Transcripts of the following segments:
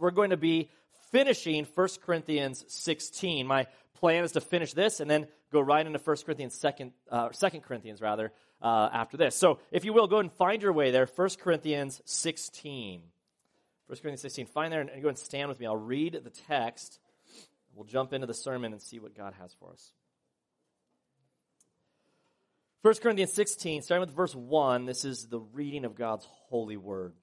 we're going to be finishing 1 Corinthians 16. My plan is to finish this and then go right into 2 Corinthians after this. So if you will, go and find your way there, 1 Corinthians 16. 1 Corinthians 16, find there and go and stand with me. I'll read the text. We'll jump into the sermon and see what God has for us. 1 Corinthians 16, starting with verse 1, this is the reading of God's holy word.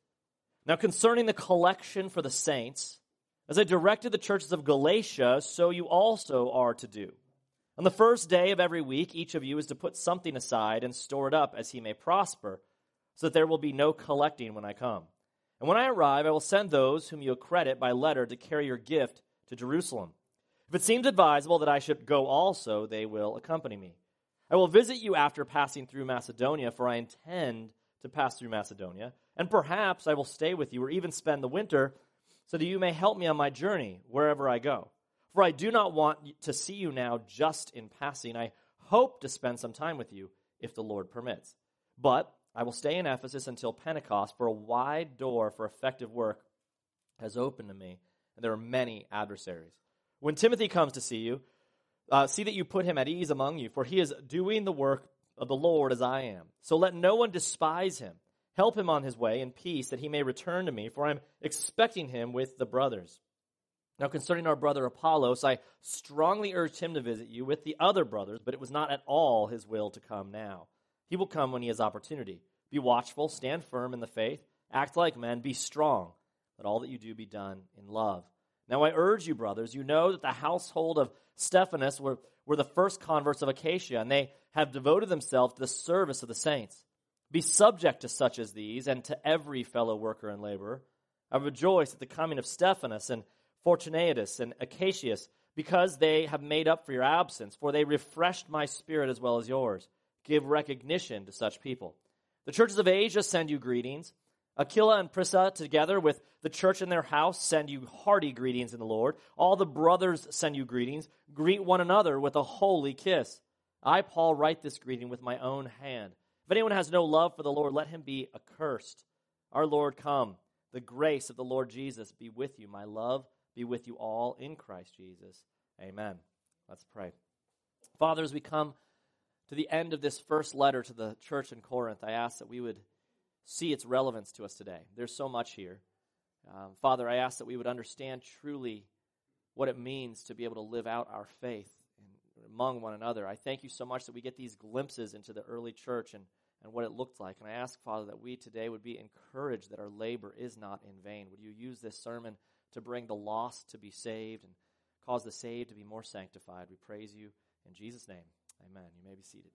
Now concerning the collection for the saints, as I directed the churches of Galatia, so you also are to do. On the first day of every week, each of you is to put something aside and store it up as he may prosper, so that there will be no collecting when I come. And when I arrive, I will send those whom you accredit by letter to carry your gift to Jerusalem. If it seems advisable that I should go also, they will accompany me. I will visit you after passing through Macedonia, for I intend to pass through Macedonia, and perhaps I will stay with you or even spend the winter, so that you may help me on my journey wherever I go. For I do not want to see you now just in passing. I hope to spend some time with you, if the Lord permits. But I will stay in Ephesus until Pentecost, for a wide door for effective work has opened to me, and there are many adversaries. When Timothy comes to see you, see that you put him at ease among you, for he is doing the work of the Lord as I am. So let no one despise him. Help him on his way in peace, that he may return to me, for I am expecting him with the brothers. Now concerning our brother Apollos, I strongly urged him to visit you with the other brothers, but it was not at all his will to come now. He will come when he has opportunity. Be watchful, stand firm in the faith, act like men, be strong. Let all that you do be done in love. Now I urge you, brothers, you know that the household of Stephanas were the first converts of Achaia, and they have devoted themselves to the service of the saints. Be subject to such as these, and to every fellow worker and laborer. I rejoice at the coming of Stephanas and Fortunatus and Acacius, because they have made up for your absence, for they refreshed my spirit as well as yours. Give recognition to such people. The churches of Asia send you greetings. Aquila and Prisca, together with the church in their house, send you hearty greetings in the Lord. All the brothers send you greetings. Greet one another with a holy kiss. I, Paul, write this greeting with my own hand. If anyone has no love for the Lord, let him be accursed. Our Lord come. The grace of the Lord Jesus be with you. My love be with you all in Christ Jesus. Amen. Let's pray. Father, as we come to the end of this first letter to the church in Corinth, I ask that we would see its relevance to us today. There's so much here. Father, I ask that we would understand truly what it means to be able to live out our faith among one another. I thank you so much that we get these glimpses into the early church and what it looked like. And I ask, Father, that we today would be encouraged that our labor is not in vain. Would you use this sermon to bring the lost to be saved and cause the saved to be more sanctified? We praise you in Jesus' name. Amen. You may be seated.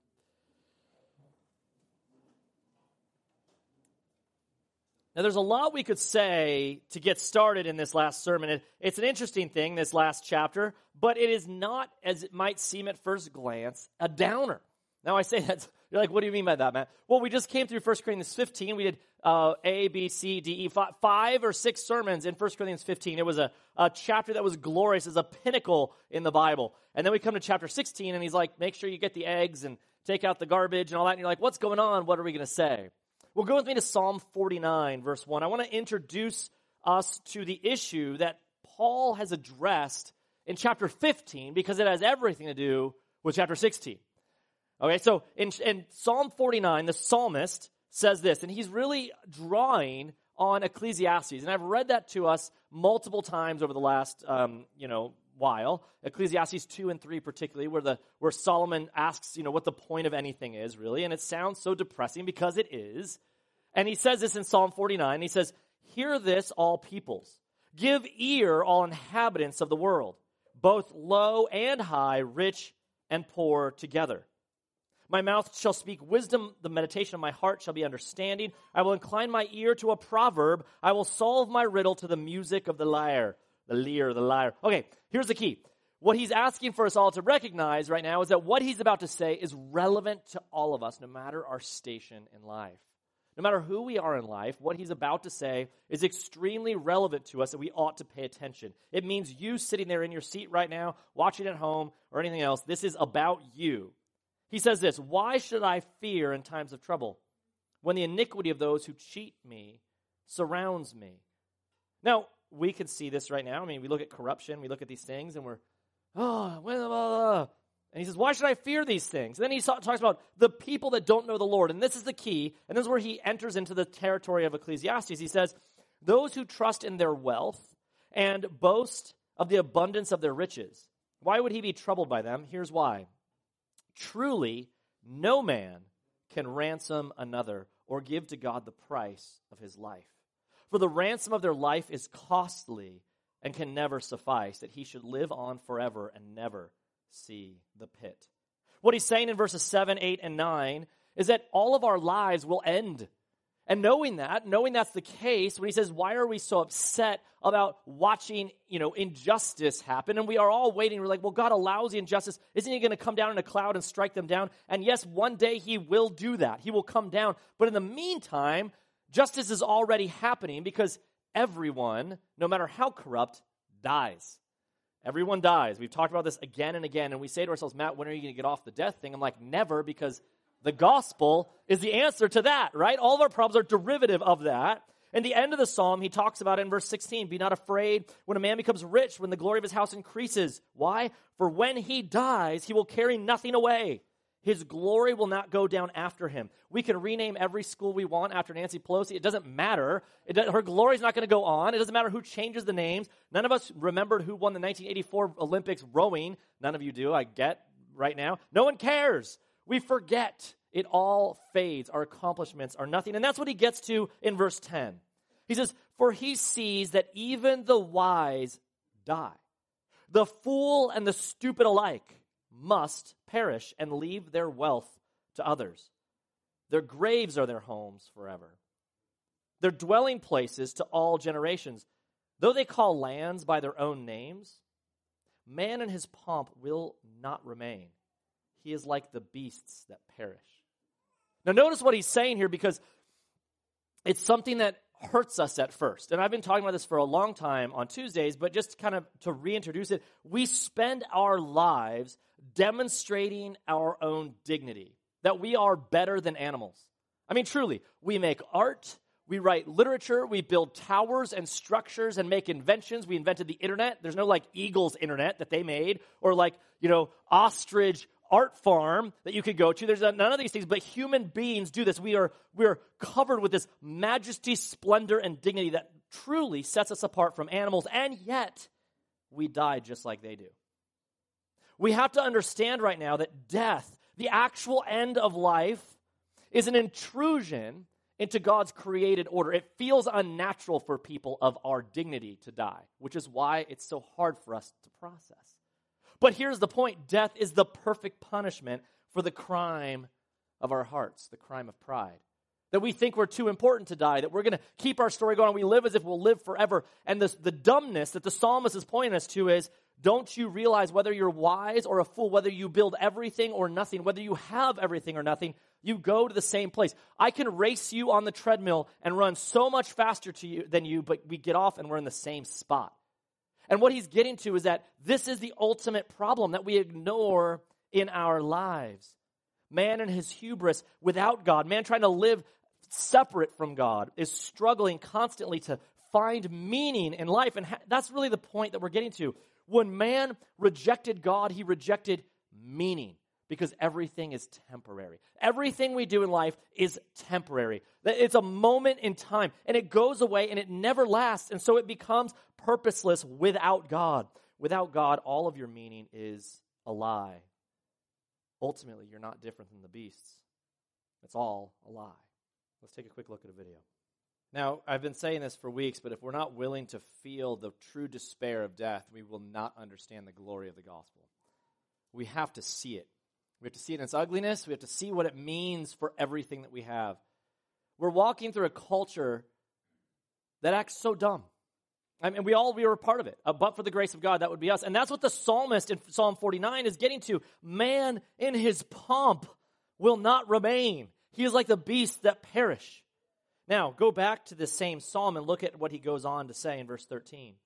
Now, there's a lot we could say to get started in this last sermon. It's an interesting thing, this last chapter, but it is not, as it might seem at first glance, a downer. Now, I say that, you're like, what do you mean by that, Matt? Well, we just came through 1 Corinthians 15. We did A, B, C, D, E, 5 or 6 sermons in 1 Corinthians 15. It was a chapter that was glorious, as a pinnacle in the Bible. And then we come to chapter 16, and he's like, make sure you get the eggs and take out the garbage and all that. And you're like, what's going on? What are we going to say? Well, go with me to Psalm 49, verse 1. I want to introduce us to the issue that Paul has addressed in chapter 15 because it has everything to do with chapter 16. Okay, so in Psalm 49, the psalmist says this, and he's really drawing on Ecclesiastes. And I've read that to us multiple times over the last, while. Ecclesiastes 2 and 3 particularly, where Solomon asks, what the point of anything is, really. And it sounds so depressing because it is. And he says this in Psalm 49. He says, hear this, all peoples. Give ear, all inhabitants of the world, both low and high, rich and poor together. My mouth shall speak wisdom, the meditation of my heart shall be understanding. I will incline my ear to a proverb. I will solve my riddle to the music of the lyre. The lyre. Okay, here's the key. What he's asking for us all to recognize right now is that what he's about to say is relevant to all of us, no matter our station in life. No matter who we are in life, what he's about to say is extremely relevant to us, and we ought to pay attention. It means you sitting there in your seat right now, watching at home, or anything else. This is about you. He says this, why should I fear in times of trouble when the iniquity of those who cheat me surrounds me? Now, we can see this right now. I mean, we look at corruption, we look at these things, and we're, and he says, why should I fear these things? And then he talks about the people that don't know the Lord. And this is the key. And this is where he enters into the territory of Ecclesiastes. He says, those who trust in their wealth and boast of the abundance of their riches. Why would he be troubled by them? Here's why. Truly, no man can ransom another or give to God the price of his life. For the ransom of their life is costly and can never suffice, that he should live on forever and never see the pit. What he's saying in verses 7, 8, and 9 is that all of our lives will end. And knowing that's the case, when he says, why are we so upset about watching, injustice happen? And we are all waiting. We're like, well, God allows the injustice. Isn't he going to come down in a cloud and strike them down? And yes, one day he will do that. He will come down. But in the meantime, justice is already happening because everyone, no matter how corrupt, dies. Everyone dies. We've talked about this again and again, and we say to ourselves, Matt, when are you going to get off the death thing? I'm like, never, because the gospel is the answer to that, right? All of our problems are derivative of that. In the end of the psalm, he talks about it in verse 16, be not afraid when a man becomes rich, when the glory of his house increases. Why? For when he dies, he will carry nothing away. His glory will not go down after him. We can rename every school we want after Nancy Pelosi. It doesn't matter. Her glory is not going to go on. It doesn't matter who changes the names. None of us remembered who won the 1984 Olympics rowing. None of you do, I get right now. No one cares. We forget. It all fades. Our accomplishments are nothing. And that's what he gets to in verse 10. He says, for he sees that even the wise die. The fool and the stupid alike must perish and leave their wealth to others. Their graves are their homes forever. Their dwelling places to all generations. Though they call lands by their own names, man in his pomp will not remain. He is like the beasts that perish. Now notice what he's saying here, because it's something that hurts us at first. And I've been talking about this for a long time on Tuesdays, but just kind of to reintroduce it, we spend our lives demonstrating our own dignity, that we are better than animals. I mean, truly, we make art, we write literature, we build towers and structures and make inventions. We invented the internet. There's no Eagles internet that they made, or ostrich art farm that you could go to. There's none of these things, but human beings do this. We're covered with this majesty, splendor, and dignity that truly sets us apart from animals, and yet we die just like they do. We have to understand right now that death, the actual end of life, is an intrusion into God's created order. It feels unnatural for people of our dignity to die, which is why it's so hard for us to process. But here's the point. Death is the perfect punishment for the crime of our hearts, the crime of pride. That we think we're too important to die, that we're going to keep our story going. We live as if we'll live forever. And the dumbness that the psalmist is pointing us to is, don't you realize whether you're wise or a fool, whether you build everything or nothing, whether you have everything or nothing, you go to the same place. I can race you on the treadmill and run so much faster than you, but we get off and we're in the same spot. And what he's getting to is that this is the ultimate problem that we ignore in our lives. Man in his hubris without God, man trying to live separate from God, is struggling constantly to find meaning in life. And that's really the point that we're getting to. When man rejected God, he rejected meaning, because everything is temporary. Everything we do in life is temporary. It's a moment in time, and it goes away, and it never lasts, and so it becomes purposeless without God. Without God, all of your meaning is a lie. Ultimately, you're not different than the beasts. It's all a lie. Let's take a quick look at a video. Now, I've been saying this for weeks, but if we're not willing to feel the true despair of death, we will not understand the glory of the gospel. We have to see it. We have to see it in its ugliness. We have to see what it means for everything that we have. We're walking through a culture that acts so dumb. I mean, we were a part of it. But for the grace of God, that would be us. And that's what the psalmist in Psalm 49 is getting to. Man in his pomp will not remain. He is like the beasts that perish. Now, go back to the same psalm and look at what he goes on to say in verse 13.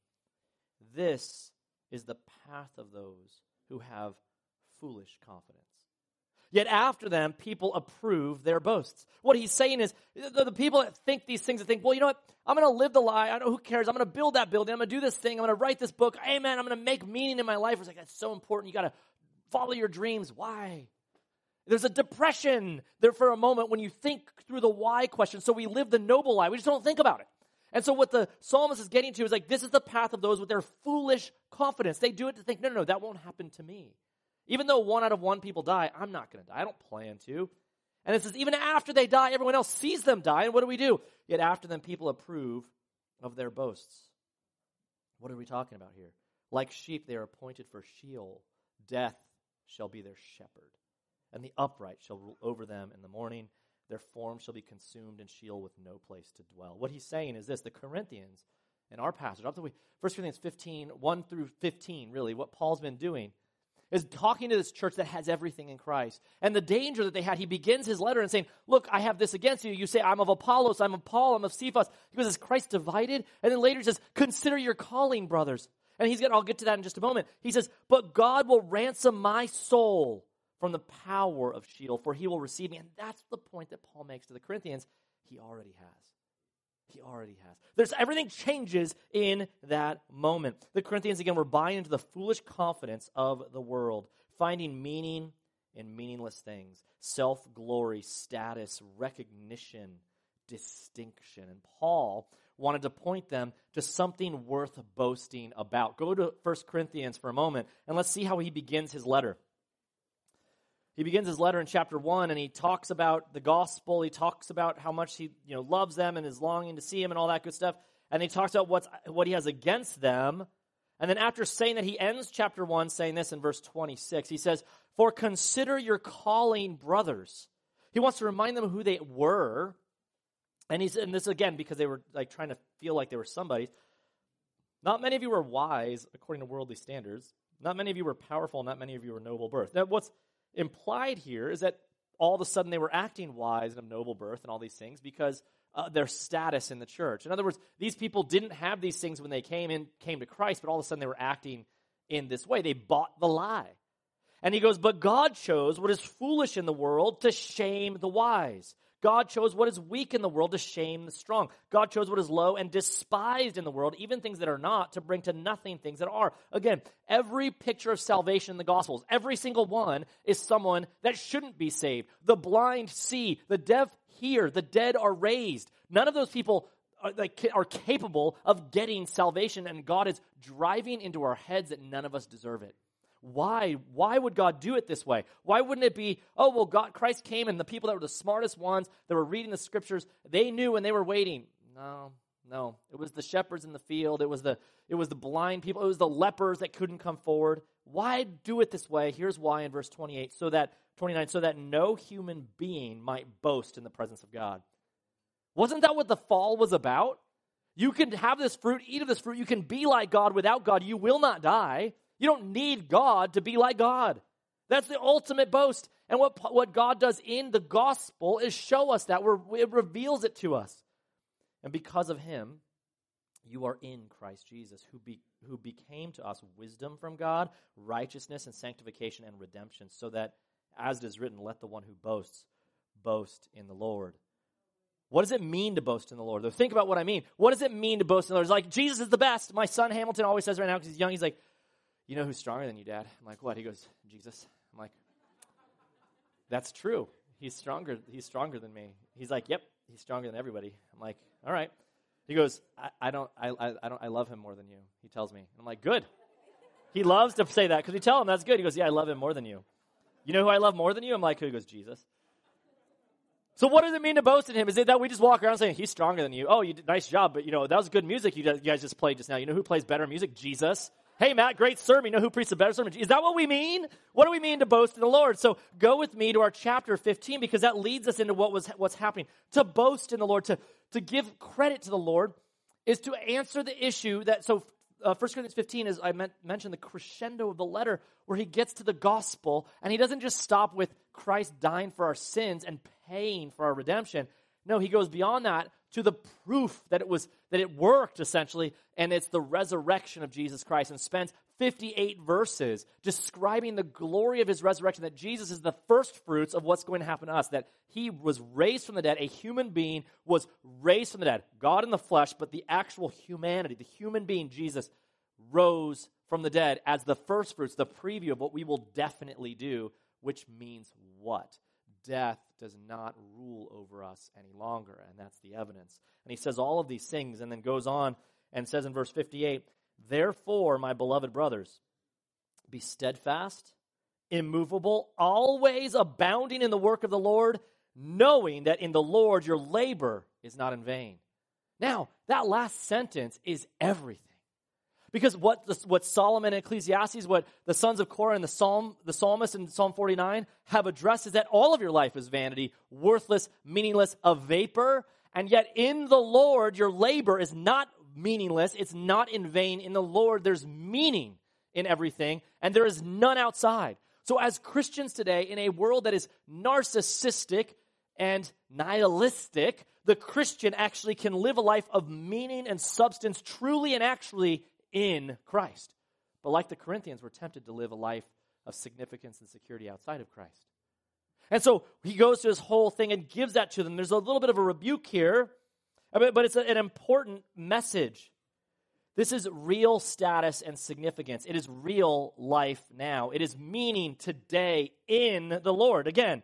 This is the path of those who have foolish confidence. Yet after them, people approve their boasts. What he's saying is, the people that think these things, that think, well, you know what? I'm going to live the lie. I don't know who cares. I'm going to build that building. I'm going to do this thing. I'm going to write this book. Amen. I'm going to make meaning in my life. It's like, that's so important. You got to follow your dreams. Why? There's a depression there for a moment when you think through the why question. So we live the noble lie. We just don't think about it. And so what the psalmist is getting to is like, this is the path of those with their foolish confidence. They do it to think, no, that won't happen to me. Even though 1 out of 1 people die, I'm not going to die. I don't plan to. And it says, even after they die, everyone else sees them die. And what do? Yet after them, people approve of their boasts. What are we talking about here? Like sheep, they are appointed for Sheol. Death shall be their shepherd. And the upright shall rule over them in the morning. Their form shall be consumed in Sheol with no place to dwell. What he's saying is this: the Corinthians, in our passage, up to 1 Corinthians 15, 1 through 15, really, what Paul's been doing is talking to this church that has everything in Christ. And the danger that they had, he begins his letter and saying, look, I have this against you. You say, I'm of Apollos, I'm of Paul, I'm of Cephas. He goes, is Christ divided? And then later he says, consider your calling, brothers. And I'll get to that in just a moment. He says, but God will ransom my soul from the power of Sheol, for he will receive me. And that's the point that Paul makes to the Corinthians. He already has. He already has. Everything changes in that moment. The Corinthians, again, were buying into the foolish confidence of the world, finding meaning in meaningless things, self-glory, status, recognition, distinction. And Paul wanted to point them to something worth boasting about. Go to 1 Corinthians for a moment, and let's see how he begins his letter. He begins his letter in chapter 1, and he talks about the gospel. He talks about how much he loves them and is longing to see him and all that good stuff. And he talks about what he has against them. And then after saying that, he ends chapter 1 saying this in verse 26. He says, for consider your calling, brothers. He wants to remind them of who they were. And this again because they were like trying to feel like they were somebody. Not many of you were wise according to worldly standards. Not many of you were powerful. Not many of you were noble birth. Now, what's implied here is that all of a sudden they were acting wise and of noble birth and all these things because their status in the church. In other words, these people didn't have these things when they came to Christ, but all of a sudden they were acting in this way. They bought the lie. And he goes, but God chose what is foolish in the world to shame the wise. God chose what is weak in the world to shame the strong. God chose what is low and despised in the world, even things that are not, to bring to nothing things that are. Again, every picture of salvation in the Gospels, every single one is someone that shouldn't be saved. The blind see, the deaf hear, the dead are raised. None of those people are capable of getting salvation, and God is driving into our heads that none of us deserve it. Why? Why would God do it this way? Why wouldn't it be, Christ came and the people that were the smartest ones that were reading the scriptures, they knew and they were waiting. No. It was the shepherds in the field. It was the blind people. It was the lepers that couldn't come forward. Why do it this way? Here's why in verse 29, so that no human being might boast in the presence of God. Wasn't that what the fall was about? You can have this fruit, eat of this fruit. You can be like God. Without God, you will not die. You don't need God to be like God. That's the ultimate boast. And what God does in the gospel is show us that. It reveals it to us. And because of him, you are in Christ Jesus, who became to us wisdom from God, righteousness and sanctification and redemption, so that, as it is written, let the one who boasts boast in the Lord. What does it mean to boast in the Lord? Think about what I mean. What does it mean to boast in the Lord? It's like, Jesus is the best. My son Hamilton always says right now because he's young, he's like, you know who's stronger than you, Dad? I'm like, what? He goes, Jesus. I'm like, that's true. He's stronger than me. He's like, yep, he's stronger than everybody. I'm like, all right. He goes, I love him more than you, he tells me. I'm like, good. He loves to say that because we tell him that's good. He goes, yeah, I love him more than you. You know who I love more than you? I'm like, who? He goes, Jesus. So what does it mean to boast in him? Is it that we just walk around saying, he's stronger than you? Oh, you did nice job, but that was good music you guys just played just now. You know who plays better music? Jesus. Hey, Matt, great sermon. You know who preached a better sermon? Is that what we mean? What do we mean to boast in the Lord? So go with me to our chapter 15 because that leads us into what's happening. To boast in the Lord, to give credit to the Lord is to answer the issue that, 1 Corinthians 15 is, I mentioned the crescendo of the letter where he gets to the gospel and he doesn't just stop with Christ dying for our sins and paying for our redemption. No, he goes beyond that to the proof that it worked, essentially, and it's the resurrection of Jesus Christ, and spends 58 verses describing the glory of his resurrection, that Jesus is the first fruits of what's going to happen to us, that he was raised from the dead, a human being was raised from the dead, God in the flesh, but the actual humanity, the human being, Jesus, rose from the dead as the first fruits, the preview of what we will definitely do, which means what? Death does not rule over us any longer, and that's the evidence. And he says all of these things and then goes on and says in verse 58, therefore, my beloved brothers, be steadfast, immovable, always abounding in the work of the Lord, knowing that in the Lord your labor is not in vain. Now, that last sentence is everything. Because what Solomon and Ecclesiastes, what the sons of Korah and the psalmist in Psalm 49 have addressed is that all of your life is vanity, worthless, meaningless, a vapor, and yet in the Lord your labor is not meaningless, it's not in vain. In the Lord there's meaning in everything, and there is none outside. So as Christians today, in a world that is narcissistic and nihilistic, the Christian actually can live a life of meaning and substance truly and actually in Christ. But like the Corinthians, we're tempted to live a life of significance and security outside of Christ. And so he goes to this whole thing and gives that to them. There's a little bit of a rebuke here, but it's an important message. This is real status and significance. It is real life now. It is meaning today in the Lord. Again,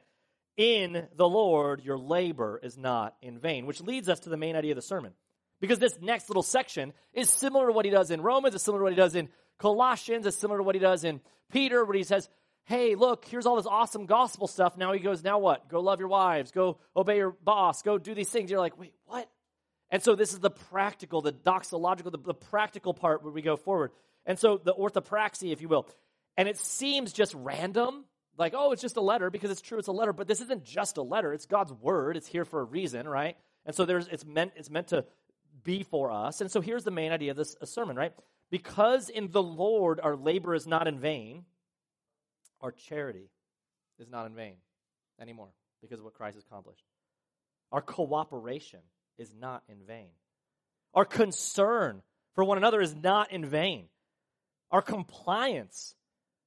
in the Lord, your labor is not in vain, which leads us to the main idea of the sermon. Because this next little section is similar to what he does in Romans, it's similar to what he does in Colossians, it's similar to what he does in Peter, where he says, hey, look, here's all this awesome gospel stuff. Now he goes, now what? Go love your wives, go obey your boss, go do these things. You're like, wait, what? And so this is the practical, the doxological, the practical part where we go forward. And so the orthopraxy, if you will. And it seems just random, like, oh, it's just a letter, because it's true, it's a letter. But this isn't just a letter. It's God's word. It's here for a reason, right? And so it's meant to be for us. And so here's the main idea of this sermon, right? Because in the Lord our labor is not in vain, our charity is not in vain anymore because of what Christ has accomplished. Our cooperation is not in vain. Our concern for one another is not in vain. Our compliance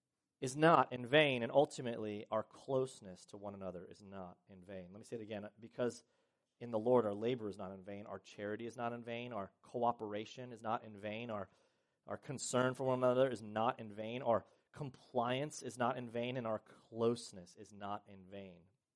is not in vain, and ultimately our closeness to one another is not in vain. Let me say it again. Because in the Lord, our labor is not in vain. Our charity is not in vain. Our cooperation is not in vain. Our concern for one another is not in vain. Our compliance is not in vain. And our closeness is not in vain.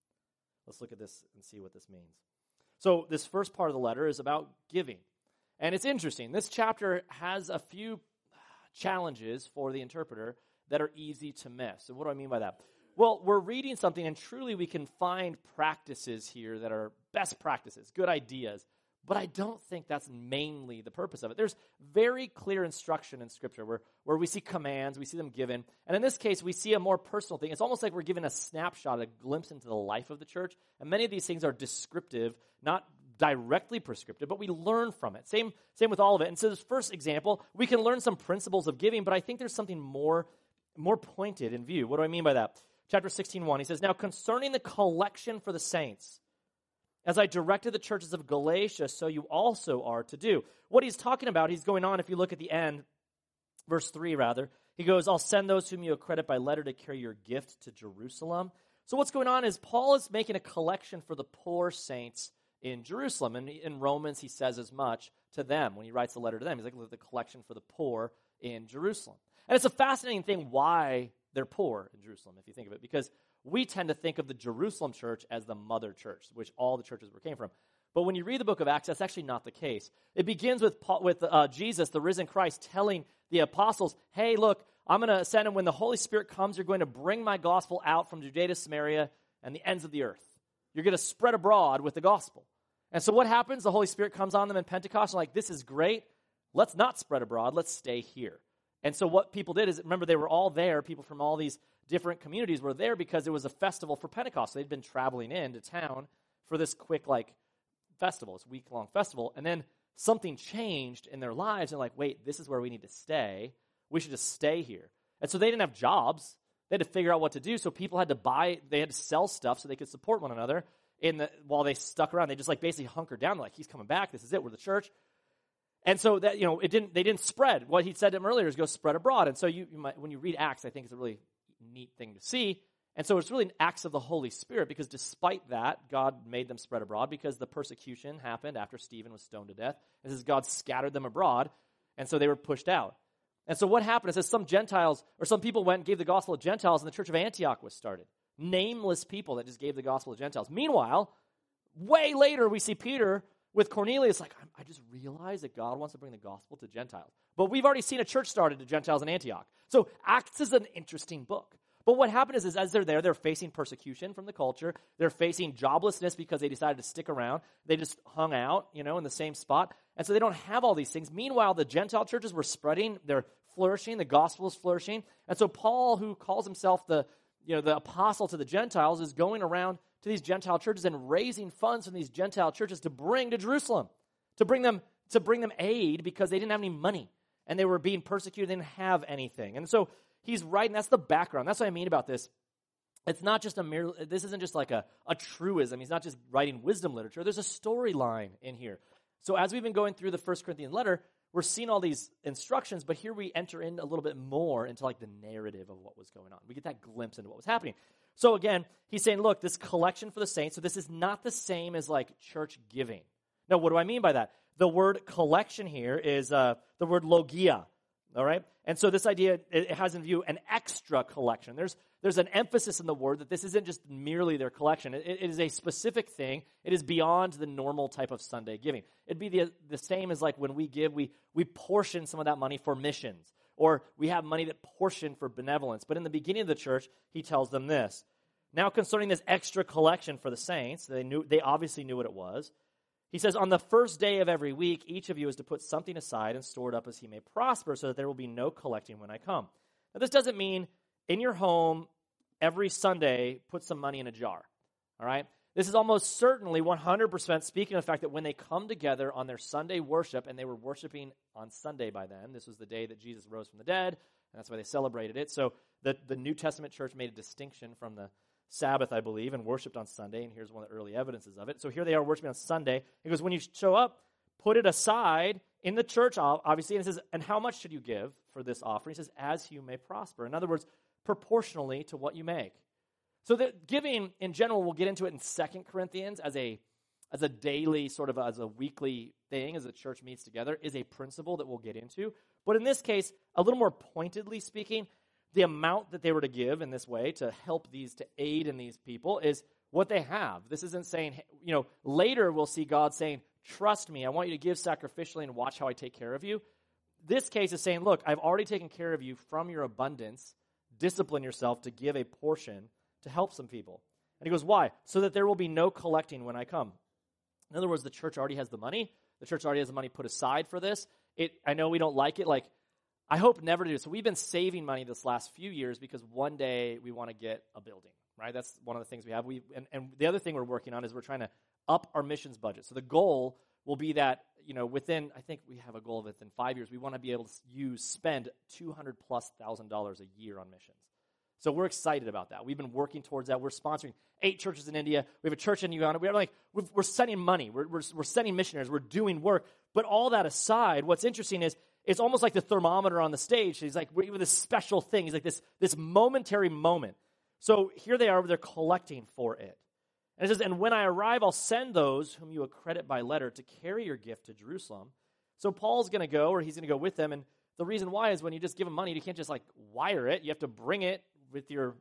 Let's look at this and see what this means. So this first part of the letter is about giving. And it's interesting. This chapter has a few challenges for the interpreter that are easy to miss. And what do I mean by that? Well, we're reading something, and truly we can find practices here that are best practices, good ideas, but I don't think that's mainly the purpose of it. There's very clear instruction in Scripture where we see commands, we see them given, and in this case, we see a more personal thing. It's almost like we're given a snapshot, a glimpse into the life of the church, and many of these things are descriptive, not directly prescriptive, but we learn from it. Same with all of it. And so this first example, we can learn some principles of giving, but I think there's something more pointed in view. What do I mean by that? Chapter 16:1, he says, now concerning the collection for the saints, as I directed the churches of Galatia, so you also are to do. What he's talking about, he's going on, if you look at the end, verse 3 rather, he goes, I'll send those whom you accredit by letter to carry your gift to Jerusalem. So what's going on is Paul is making a collection for the poor saints in Jerusalem. And in Romans, he says as much to them when he writes the letter to them. He's like, look at the collection for the poor in Jerusalem. And it's a fascinating thing why they're poor in Jerusalem, if you think of it, because we tend to think of the Jerusalem church as the mother church, which all the churches came from. But when you read the book of Acts, that's actually not the case. It begins with Jesus, the risen Christ, telling the apostles, hey, look, I'm going to send him when the Holy Spirit comes. You're going to bring my gospel out from Judea to Samaria and the ends of the earth. You're going to spread abroad with the gospel. And so what happens? The Holy Spirit comes on them in Pentecost. And like, this is great. Let's not spread abroad. Let's stay here. And so what people did is, remember, they were all there. People from all these different communities were there because it was a festival for Pentecost. They'd been traveling into town for this quick, festival, this week-long festival. And then something changed in their lives. And wait, this is where we need to stay. We should just stay here. And so they didn't have jobs. They had to figure out what to do. So people had to they had to sell stuff so they could support one another. while they stuck around. They just like basically hunkered down. They're like, he's coming back. This is it. We're the church. And so that, they didn't spread. What he said to them earlier is go spread abroad. And so you might, when you read Acts, I think it's a really neat thing to see. And so it's really an acts of the Holy Spirit, because despite that, God made them spread abroad, because the persecution happened after Stephen was stoned to death. It says God scattered them abroad, and so they were pushed out. And so what happened is that some Gentiles, or some people went and gave the gospel to Gentiles, and the church of Antioch was started. Nameless people that just gave the gospel to Gentiles. Meanwhile, way later, we see Peter with Cornelius, like, I just realized that God wants to bring the gospel to Gentiles. But we've already seen a church started to Gentiles in Antioch. So Acts is an interesting book. But what happened is as they're there, they're facing persecution from the culture. They're facing joblessness because they decided to stick around. They just hung out, in the same spot. And so they don't have all these things. Meanwhile, the Gentile churches were spreading. They're flourishing. The gospel is flourishing. And so Paul, who calls himself the apostle to the Gentiles, is going around to these Gentile churches and raising funds from these Gentile churches to bring to Jerusalem, to bring them aid, because they didn't have any money and they were being persecuted. They didn't have anything. And so he's writing. That's the background. That's what I mean about this. It's not just this isn't just like a truism. He's not just writing wisdom literature. There's a storyline in here. So as we've been going through the 1 Corinthians letter, we're seeing all these instructions, but here we enter in a little bit more into like the narrative of what was going on. We get that glimpse into what was happening. So again, he's saying, look, this collection for the saints, so this is not the same as like church giving. Now, what do I mean by that? The word collection here is the word logia, all right? And so this idea, it has in view an extra collection. There's an emphasis in the word that this isn't just merely their collection. It is a specific thing. It is beyond the normal type of Sunday giving. It'd be the same as like when we give, we portion some of that money for missions, or we have money that portion for benevolence. But in the beginning of the church, he tells them this. Now concerning this extra collection for the saints, they obviously knew what it was. He says, on the first day of every week, each of you is to put something aside and store it up as he may prosper, so that there will be no collecting when I come. Now, this doesn't mean in your home every Sunday put some money in a jar, all right? This is almost certainly 100% speaking of the fact that when they come together on their Sunday worship, and they were worshiping on Sunday by then, this was the day that Jesus rose from the dead, and that's why they celebrated it. So the New Testament church made a distinction from the Sabbath, I believe, and worshipped on Sunday, and here's one of the early evidences of it. So here they are worshiping on Sunday. He goes, when you show up, put it aside in the church, obviously, and it says, and how much should you give for this offering? He says, as you may prosper. In other words, proportionally to what you make. So the giving, in general, we'll get into it in 2 Corinthians as a daily, sort of as a weekly thing, as the church meets together, is a principle that we'll get into. But in this case, a little more pointedly speaking, the amount that they were to give in this way to help to aid in these people is what they have. This isn't saying, later we'll see God saying, trust me, I want you to give sacrificially and watch how I take care of you. This case is saying, look, I've already taken care of you from your abundance. Discipline yourself to give a portion to help some people. And he goes, why? So that there will be no collecting when I come. In other words, the church already has the money. The church already has the money put aside for this. I know we don't like it. I hope never to do. So we've been saving money this last few years because one day we want to get a building, right? That's one of the things we have. And the other thing we're working on is we're trying to up our missions budget. So the goal will be that, within, I think we have a goal of within 5 years, we want to be able to spend $200,000+ a year on missions. So we're excited about that. We've been working towards that. We're sponsoring 8 churches in India. We have a church in Uganda. We're sending money. We're sending missionaries. We're doing work. But all that aside, what's interesting is it's almost like the thermometer on the stage. He's like, we're this special thing. He's like this momentary moment. So here they are. They're collecting for it. And it says, and when I arrive, I'll send those whom you accredit by letter to carry your gift to Jerusalem. So Paul's going to go, or he's going to go with them. And the reason why is when you just give them money, you can't just wire it. You have to bring it with your,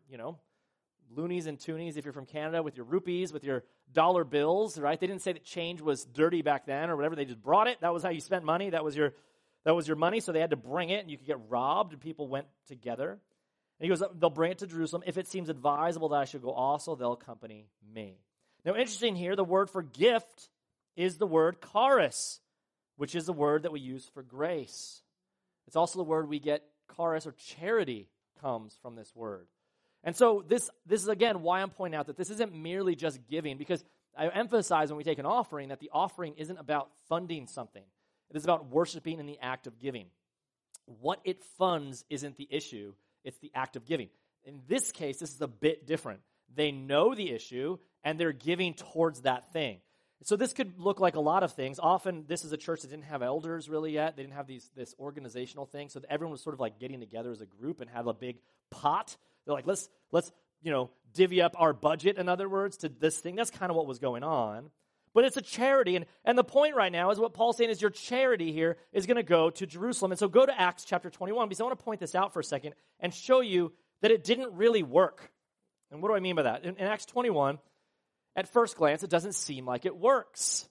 loonies and toonies, if you're from Canada, with your rupees, with your dollar bills, right? They didn't say that change was dirty back then or whatever. They just brought it. That was how you spent money. That was your money. So they had to bring it, and you could get robbed, and people went together. And he goes, they'll bring it to Jerusalem. If it seems advisable that I should go also, they'll accompany me. Now, interesting here, the word for gift is the word charis, which is the word that we use for grace. It's also the word we get charis, or charity, comes from this word. And so this is, again, why I'm pointing out that this isn't merely just giving, because I emphasize when we take an offering that the offering isn't about funding something. It is about worshiping in the act of giving. What it funds isn't the issue. It's the act of giving. In this case, this is a bit different. they know the issue, and they're giving towards that thing. So this could look like a lot of things. Often, this is a church that didn't have elders really yet. They didn't have this organizational thing, so everyone was sort of like getting together as a group and have a big pot. They're like, let's divvy up our budget, in other words, to this thing. That's kind of what was going on. But it's a charity, and the point right now is what Paul's saying is your charity here is going to go to Jerusalem. And so go to Acts chapter 21, because I want to point this out for a second and show you that it didn't really work. And what do I mean by that? In Acts 21, at first glance, it doesn't seem like it works.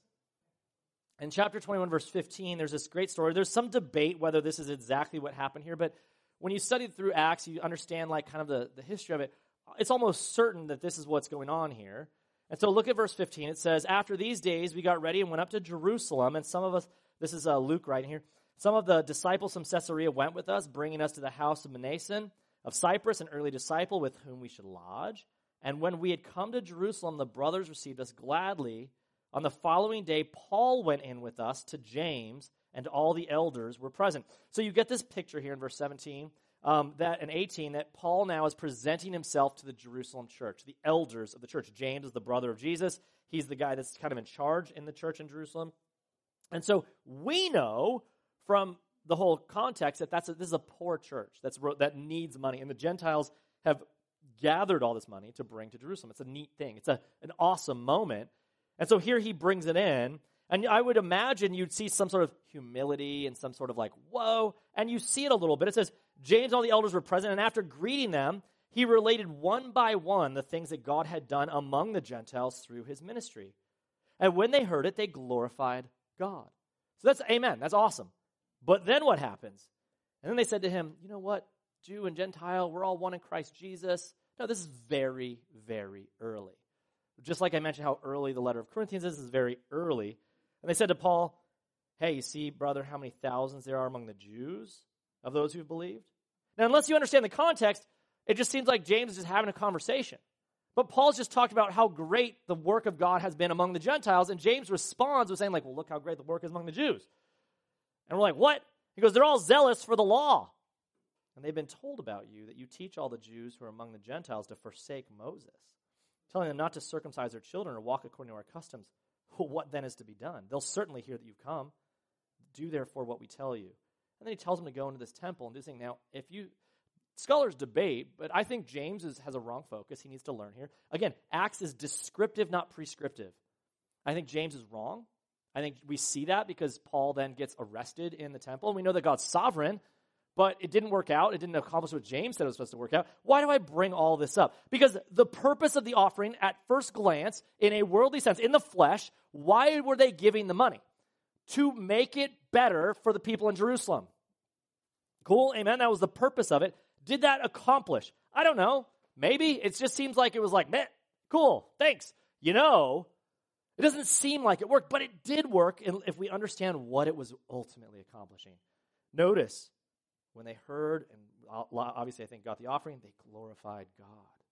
In chapter 21, verse 15, there's this great story. There's some debate whether this is exactly what happened here, but when you study through Acts, you understand like kind of the history of it. It's almost certain that this is what's going on here. And so look at verse 15. It says, after these days, we got ready and went up to Jerusalem, and some of us, this is Luke writing here, some of the disciples from Caesarea went with us, bringing us to the house of Manason of Cyprus, an early disciple with whom we should lodge. And when we had come to Jerusalem, the brothers received us gladly. On the following day, Paul went in with us to James, and all the elders were present. So you get this picture here in verse 17, that in 18, that Paul now is presenting himself to the Jerusalem church, the elders of the church. James is the brother of Jesus. He's the guy that's kind of in charge in the church in Jerusalem. And so we know from the whole context that this is a poor church that needs money, and the Gentiles have gathered all this money to bring to Jerusalem. It's a neat thing. It's an awesome moment. And so here he brings it in, and I would imagine you'd see some sort of humility and some sort of like, whoa, and you see it a little bit. It says, James and all the elders were present, and after greeting them, he related one by one the things that God had done among the Gentiles through his ministry. And when they heard it, they glorified God. So that's amen. That's awesome. But then what happens? And then they said to him, you know what? Jew and Gentile, we're all one in Christ Jesus. No, this is very, very early. Just like I mentioned how early the letter of Corinthians is, this is very early. And they said to Paul, hey, you see, brother, how many thousands there are among the Jews of those who have believed? Now, unless you understand the context, it just seems like James is just having a conversation. But Paul's just talked about how great the work of God has been among the Gentiles, and James responds with saying, like, well, look how great the work is among the Jews. And we're like, what? He goes, they're all zealous for the law. And they've been told about you that you teach all the Jews who are among the Gentiles to forsake Moses, telling them not to circumcise their children or walk according to our customs. Well, what then is to be done? They'll certainly hear that you've come. Do therefore what we tell you. And then he tells them to go into this temple and do this thing. Now, scholars debate, but I think James has a wrong focus. He needs to learn here. Again, Acts is descriptive, not prescriptive. I think James is wrong. I think we see that because Paul then gets arrested in the temple. And we know that God's sovereign, but it didn't work out. It didn't accomplish what James said it was supposed to work out. Why do I bring all this up? Because the purpose of the offering, at first glance, in a worldly sense, in the flesh, why were they giving the money? To make it better for the people in Jerusalem. Cool, amen? That was the purpose of it. Did that accomplish? I don't know. Maybe. It just seems like it was like, meh, cool, thanks. It doesn't seem like it worked, but it did work if we understand what it was ultimately accomplishing. Notice, when they heard, and obviously I think got the offering, they glorified God.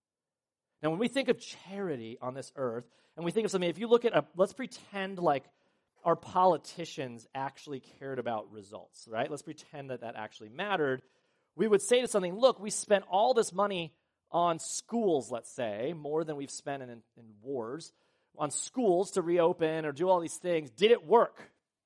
Now, when we think of charity on this earth, and we think of something, if you look at, let's pretend like our politicians actually cared about results, right? Let's pretend that actually mattered. We would say to something, look, we spent all this money on schools, let's say, more than we've spent in wars, on schools to reopen or do all these things. Did it work?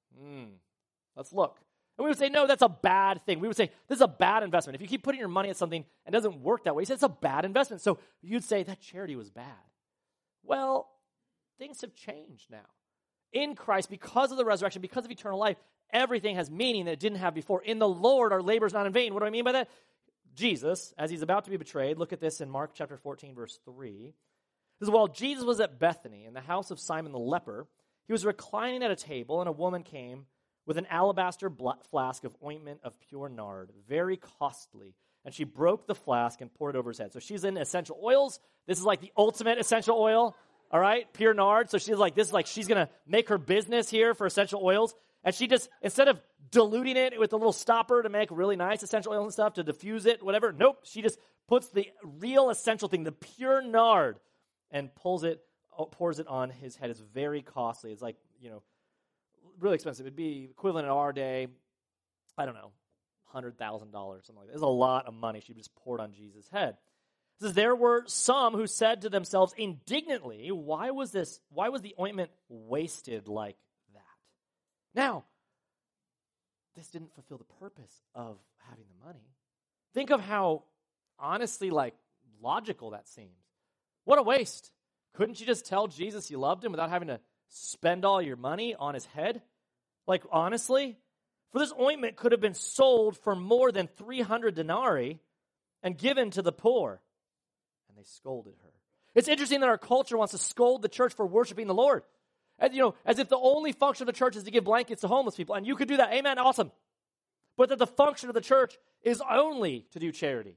Let's look. And we would say, no, that's a bad thing. We would say, this is a bad investment. If you keep putting your money at something and it doesn't work that way, you say it's a bad investment. So you'd say that charity was bad. Well, things have changed now. In Christ, because of the resurrection, because of eternal life, everything has meaning that it didn't have before. In the Lord, our labor is not in vain. What do I mean by that? Jesus, as he's about to be betrayed, look at this in Mark chapter 14, verse 3. It says, while Jesus was at Bethany in the house of Simon the leper, he was reclining at a table, and a woman came with an alabaster flask of ointment of pure nard, very costly. And she broke the flask and poured it over his head. So she's in essential oils. This is like the ultimate essential oil. All right, pure nard. So she's like, she's going to make her business here for essential oils. And she just, instead of diluting it with a little stopper to make really nice essential oils and stuff, to diffuse it, whatever, nope. She just puts the real essential thing, the pure nard, and pours it on his head. It's very costly. It's like, really expensive. It'd be equivalent in our day, I don't know, $100,000, something like that. It's a lot of money she just poured on Jesus' head. It says, there were some who said to themselves indignantly, why was the ointment wasted like that? Now, this didn't fulfill the purpose of having the money. Think of how, honestly, logical that seems. What a waste. Couldn't you just tell Jesus you loved him without having to spend all your money on his head? Honestly? For this ointment could have been sold for more than 300 denarii and given to the poor. And they scolded her. It's interesting that our culture wants to scold the church for worshiping the Lord. And, as if the only function of the church is to give blankets to homeless people. And you could do that. Amen. Awesome. But that the function of the church is only to do charity.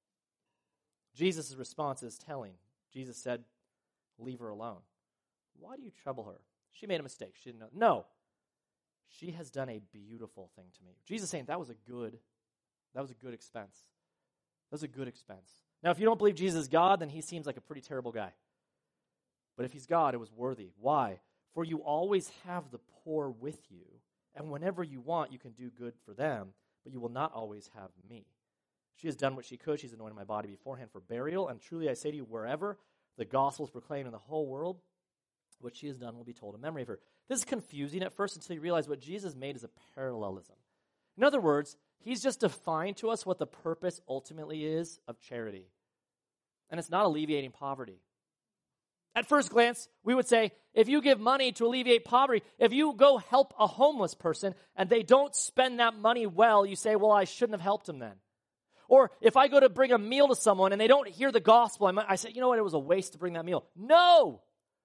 Jesus' response is telling. Jesus said, leave her alone. Why do you trouble her? She made a mistake. She didn't know. No. She has done a beautiful thing to me. Jesus is saying that was a good expense. That was a good expense. Now, if you don't believe Jesus is God, then he seems like a pretty terrible guy. But if he's God, it was worthy. Why? For you always have the poor with you, and whenever you want, you can do good for them, but you will not always have me. She has done what she could. She's anointed my body beforehand for burial, and truly I say to you, wherever the gospel is proclaimed in the whole world, what she has done will be told in memory of her. This is confusing at first until you realize what Jesus made is a parallelism. In other words, he's just defined to us what the purpose ultimately is of charity. And it's not alleviating poverty. At first glance, we would say, if you give money to alleviate poverty, if you go help a homeless person and they don't spend that money well, you say, well, I shouldn't have helped him then. Or if I go to bring a meal to someone and they don't hear the gospel, I say, you know what, it was a waste to bring that meal. No.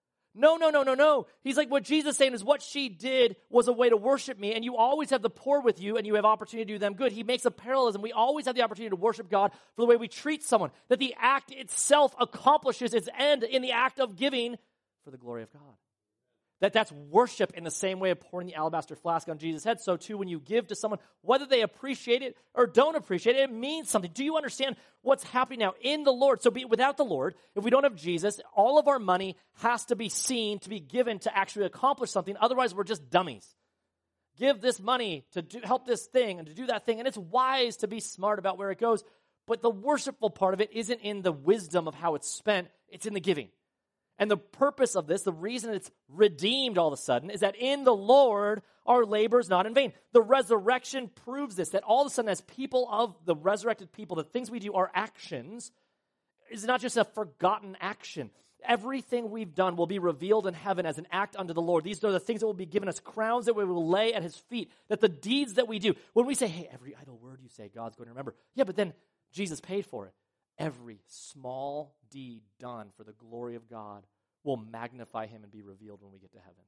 He's like, what Jesus is saying is what she did was a way to worship me, and you always have the poor with you, and you have opportunity to do them good. He makes a parallelism. We always have the opportunity to worship God for the way we treat someone, that the act itself accomplishes its end in the act of giving for the glory of God. That's worship in the same way of pouring the alabaster flask on Jesus' head. So too, when you give to someone, whether they appreciate it or don't appreciate it, it means something. Do you understand what's happening now in the Lord? So without the Lord, if we don't have Jesus, all of our money has to be seen, to be given to actually accomplish something. Otherwise, we're just dummies. Give this money to help this thing and to do that thing. And it's wise to be smart about where it goes. But the worshipful part of it isn't in the wisdom of how it's spent. It's in the giving. And the purpose of this, the reason it's redeemed all of a sudden, is that in the Lord, our labor is not in vain. The resurrection proves this, that all of a sudden as people of the resurrected people, the things we do, our actions, is not just a forgotten action. Everything we've done will be revealed in heaven as an act unto the Lord. These are the things that will be given us, crowns that we will lay at his feet, that the deeds that we do, when we say, hey, every idle word you say, God's going to remember. Yeah, but then Jesus paid for it. Every small deed done for the glory of God will magnify him and be revealed when we get to heaven.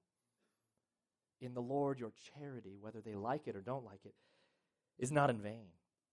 In the Lord, your charity, whether they like it or don't like it, is not in vain.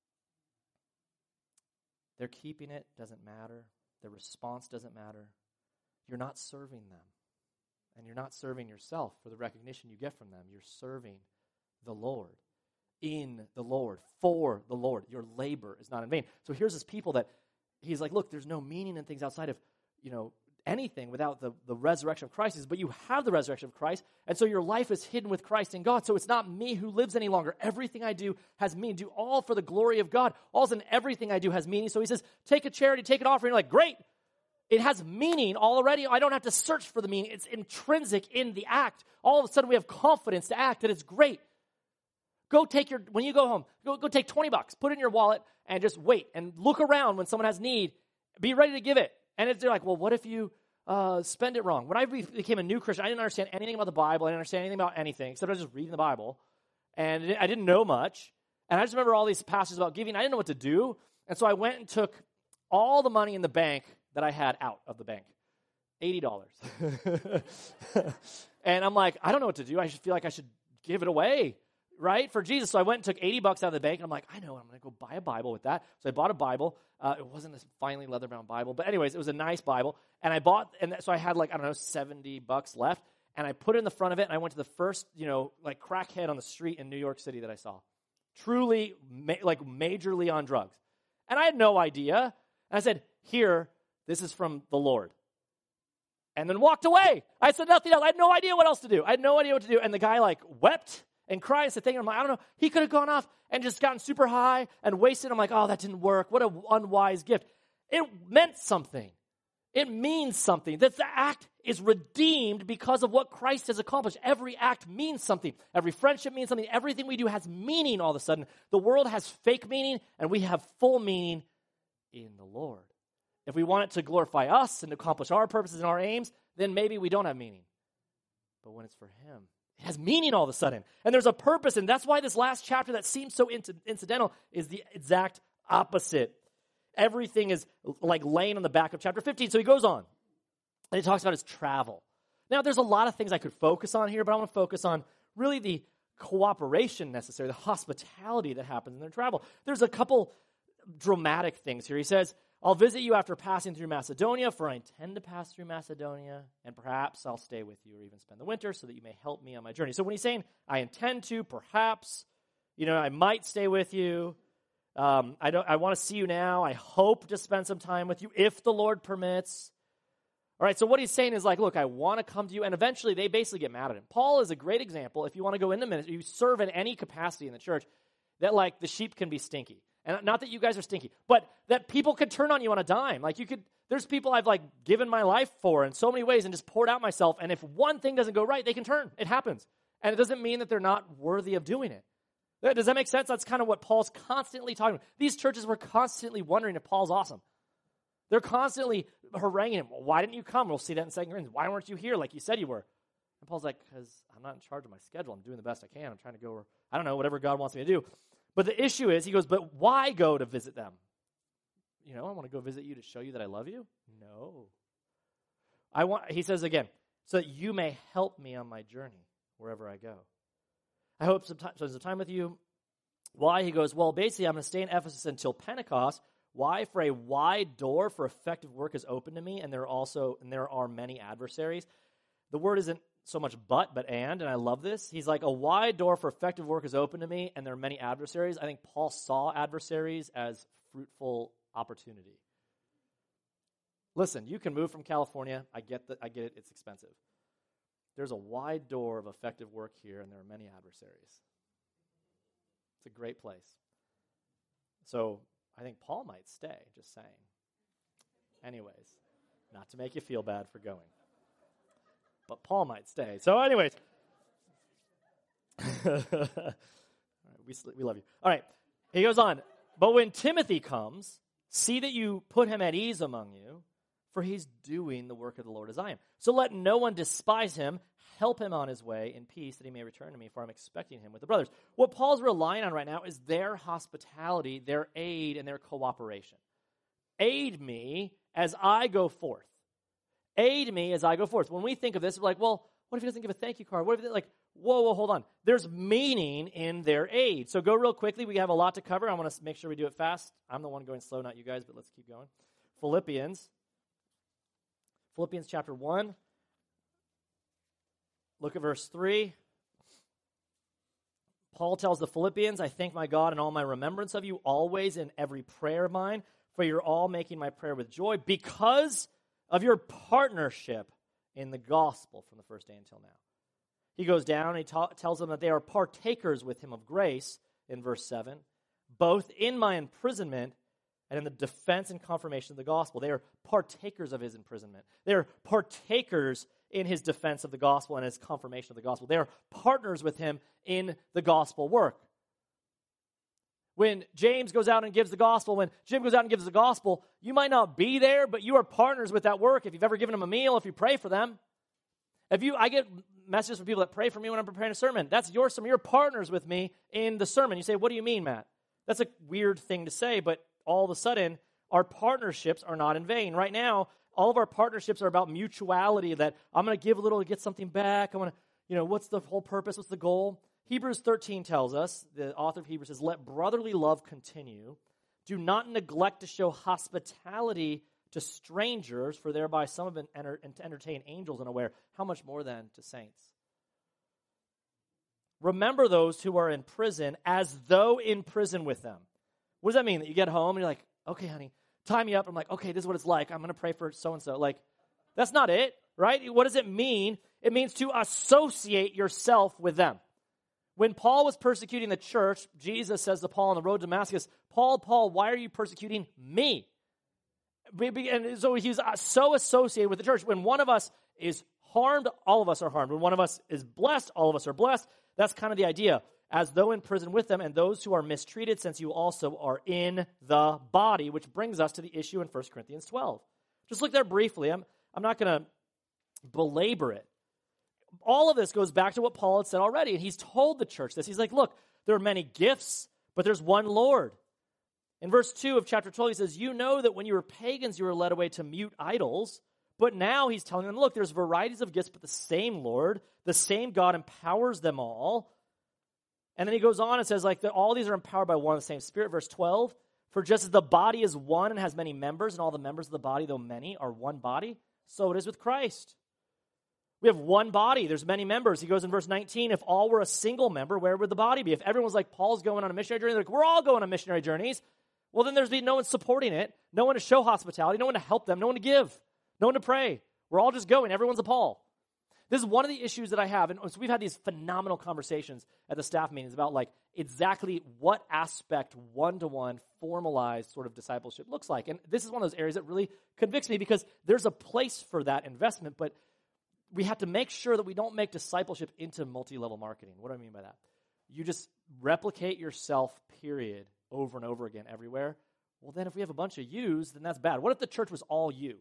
Their keeping it doesn't matter. Their response doesn't matter. You're not serving them. And you're not serving yourself for the recognition you get from them. You're serving the Lord, in the Lord, for the Lord. Your labor is not in vain. So here's this people that he's like, look, there's no meaning in things outside of, anything without the resurrection of Christ. But you have the resurrection of Christ, and so your life is hidden with Christ in God. So it's not me who lives any longer. Everything I do has meaning. Do all for the glory of God. All of a sudden, everything I do has meaning. So he says, take a charity, take an offering. You're like, great. It has meaning already. I don't have to search for the meaning. It's intrinsic in the act. All of a sudden, we have confidence to act, and it's great. When you go home, go take $20, put it in your wallet, and just wait, and look around when someone has need. Be ready to give it. And they're like, well, what if you spend it wrong? When I became a new Christian, I didn't understand anything about the Bible. I didn't understand anything about anything, except I was just reading the Bible. And I didn't know much. And I just remember all these passages about giving. I didn't know what to do. And so I went and took all the money in the bank that I had out of the bank. $80. And I'm like, I don't know what to do. I feel like I should give it away, right, for Jesus. So I went and took $80 out of the bank, and I'm like, I know, I'm going to go buy a Bible with that. So I bought a Bible. It wasn't this finely leather-bound Bible, but anyways, it was a nice Bible. And so I had $70 left, and I put it in the front of it, and I went to the first, crackhead on the street in New York City that I saw. Truly, majorly on drugs. And I had no idea. And I said, here, this is from the Lord. And then walked away. I said nothing else. I had no idea what else to do. And the guy wept and cried and said, thank you. I'm like, I don't know. He could have gone off and just gotten super high and wasted. I'm like, oh, that didn't work. What an unwise gift. It meant something. It means something. That the act is redeemed because of what Christ has accomplished. Every act means something. Every friendship means something. Everything we do has meaning all of a sudden. The world has fake meaning, and we have full meaning in the Lord. If we want it to glorify us and to accomplish our purposes and our aims, then maybe we don't have meaning. But when it's for Him, it has meaning all of a sudden. And there's a purpose, and that's why this last chapter that seems so incidental is the exact opposite. Everything is like laying on the back of chapter 15. So he goes on, and he talks about his travel. Now, there's a lot of things I could focus on here, but I want to focus on really the cooperation necessary, the hospitality that happens in their travel. There's a couple dramatic things here. He says, I'll visit you after passing through Macedonia, for I intend to pass through Macedonia, and perhaps I'll stay with you or even spend the winter so that you may help me on my journey. So when he's saying, I intend to, perhaps, I might stay with you, I want to see you now, I hope to spend some time with you, if the Lord permits. All right, so what he's saying is like, look, I want to come to you, and eventually they basically get mad at him. Paul is a great example. If you want to go into ministry, you serve in any capacity in the church, that like the sheep can be stinky. And not that you guys are stinky, but that people could turn on you on a dime. Like there's people I've like given my life for in so many ways and just poured out myself. And if one thing doesn't go right, they can turn. It happens. And it doesn't mean that they're not worthy of doing it. Does that make sense? That's kind of what Paul's constantly talking about. These churches were constantly wondering if Paul's awesome. They're constantly haranguing him. Well, why didn't you come? We'll see that in 2 Corinthians. Why weren't you here like you said you were? And Paul's like, because I'm not in charge of my schedule. I'm doing the best I can. I'm trying to go, I don't know, whatever God wants me to do. But the issue is, he goes, but why go to visit them? I want to go visit you to show you that I love you? No. He says again, so that you may help me on my journey wherever I go. I hope some time with you. Why? He goes, well, basically, I'm going to stay in Ephesus until Pentecost. Why? For a wide door for effective work is open to me, and there are many adversaries. The word isn't so much but and I love this. He's like, a wide door for effective work is open to me, and there are many adversaries. I think Paul saw adversaries as fruitful opportunity. Listen, you can move from California. I get it. It's expensive. There's a wide door of effective work here, and there are many adversaries. It's a great place. So I think Paul might stay, just saying. Anyways, not to make you feel bad for going. But Paul might stay. So anyways. All right, we love you. All right, he goes on. But when Timothy comes, see that you put him at ease among you, for he's doing the work of the Lord as I am. So let no one despise him. Help him on his way in peace that he may return to me, for I'm expecting him with the brothers. What Paul's relying on right now is their hospitality, their aid, and their cooperation. Aid me as I go forth. Aid me as I go forth. When we think of this, we're like, well, what if he doesn't give a thank you card? What if like, whoa, hold on. There's meaning in their aid. So go real quickly. We have a lot to cover. I want to make sure we do it fast. I'm the one going slow, not you guys, but let's keep going. Philippians chapter 1. Look at verse 3. Paul tells the Philippians, I thank my God in all my remembrance of you, always in every prayer of mine, for you're all making my prayer with joy because of your partnership in the gospel from the first day until now. He goes down and he tells them that they are partakers with him of grace in verse 7, both in my imprisonment and in the defense and confirmation of the gospel. They are partakers of his imprisonment. They are partakers in his defense of the gospel and his confirmation of the gospel. They are partners with him in the gospel work. When James goes out and gives the gospel, when Jim goes out and gives the gospel, you might not be there, but you are partners with that work. If you've ever given them a meal, if you pray for them. I get messages from people that pray for me when I'm preparing a sermon. That's your sermon. You're partners with me in the sermon. You say, what do you mean, Matt? That's a weird thing to say, but all of a sudden, our partnerships are not in vain. Right now, all of our partnerships are about mutuality, that I'm going to give a little to get something back. I want to, what's the whole purpose? What's the goal? Hebrews 13 tells us, the author of Hebrews says, let brotherly love continue. Do not neglect to show hospitality to strangers, for thereby some have been to entertain angels unaware. How much more then to saints? Remember those who are in prison as though in prison with them. What does that mean? That you get home and you're like, okay, honey, tie me up. I'm like, okay, this is what it's like. I'm going to pray for so-and-so. Like, that's not it, right? What does it mean? It means to associate yourself with them. When Paul was persecuting the church, Jesus says to Paul on the road to Damascus, Paul, why are you persecuting me? And so he's so associated with the church. When one of us is harmed, all of us are harmed. When one of us is blessed, all of us are blessed. That's kind of the idea. As though in prison with them, and those who are mistreated, since you also are in the body, which brings us to the issue in 1 Corinthians 12. Just look there briefly. I'm not going to belabor it. All of this goes back to what Paul had said already, and he's told the church this. He's like, look, there are many gifts, but there's one Lord. In verse 2 of chapter 12, he says, you know that when you were pagans, you were led away to mute idols. But now he's telling them, look, there's varieties of gifts, but the same Lord, the same God empowers them all. And then he goes on and says, like, all these are empowered by one and the same Spirit. Verse 12, for just as the body is one and has many members, and all the members of the body, though many, are one body, so it is with Christ. We have one body. There's many members. He goes in verse 19, if all were a single member, where would the body be? If everyone was like, Paul's going on a missionary journey, like, we're all going on missionary journeys, well, then there's no one supporting it, no one to show hospitality, no one to help them, no one to give, no one to pray. We're all just going. Everyone's a Paul. This is one of the issues that I have, and so we've had these phenomenal conversations at the staff meetings about like exactly what aspect one-to-one formalized sort of discipleship looks like. And this is one of those areas that really convicts me because there's a place for that investment, but we have to make sure that we don't make discipleship into multi-level marketing. What do I mean by that? You just replicate yourself, period, over and over again everywhere. Well, then if we have a bunch of yous, then that's bad. What if the church was all you?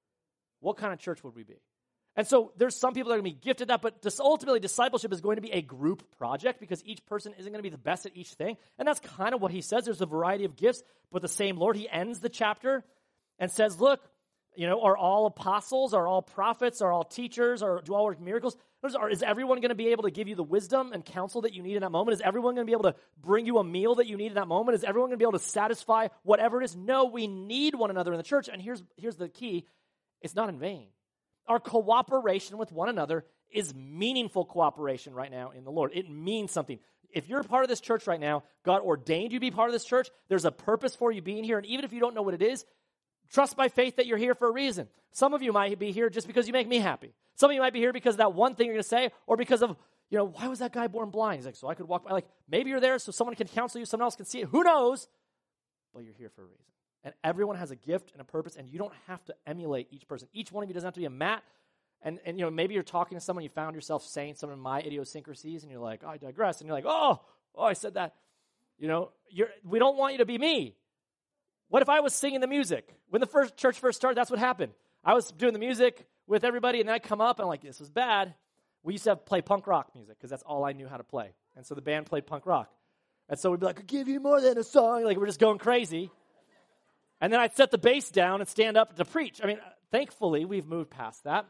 What kind of church would we be? And so there's some people that are going to be gifted that, but ultimately discipleship is going to be a group project because each person isn't going to be the best at each thing. And that's kind of what he says. There's a variety of gifts, but the same Lord. He ends the chapter and says, look, are all apostles, are all prophets, are all teachers, or do all work miracles? Is everyone going to be able to give you the wisdom and counsel that you need in that moment? Is everyone going to be able to bring you a meal that you need in that moment? Is everyone going to be able to satisfy whatever it is? No, we need one another in the church. And here's the key. It's not in vain. Our cooperation with one another is meaningful cooperation right now in the Lord. It means something. If you're a part of this church right now, God ordained you to be part of this church. There's a purpose for you being here. And even if you don't know what it is, trust by faith that you're here for a reason. Some of you might be here just because you make me happy. Some of you might be here because of that one thing you're going to say, or because of, why was that guy born blind? He's like, so I could walk by. Like, maybe you're there so someone can counsel you, someone else can see it. Who knows? But you're here for a reason. And everyone has a gift and a purpose, and you don't have to emulate each person. Each one of you doesn't have to be a Matt. And maybe you're talking to someone, you found yourself saying some of my idiosyncrasies, and you're like, oh, I digress. And you're like, oh, I said that. We don't want you to be me. What if I was singing the music? When the church first started, that's what happened. I was doing the music with everybody, and then I come up, and I'm like, this is bad. We used to play punk rock music, because that's all I knew how to play. And so the band played punk rock. And so we'd be like, I'll give you more than a song. Like, we're just going crazy. And then I'd set the bass down and stand up to preach. I mean, thankfully, we've moved past that.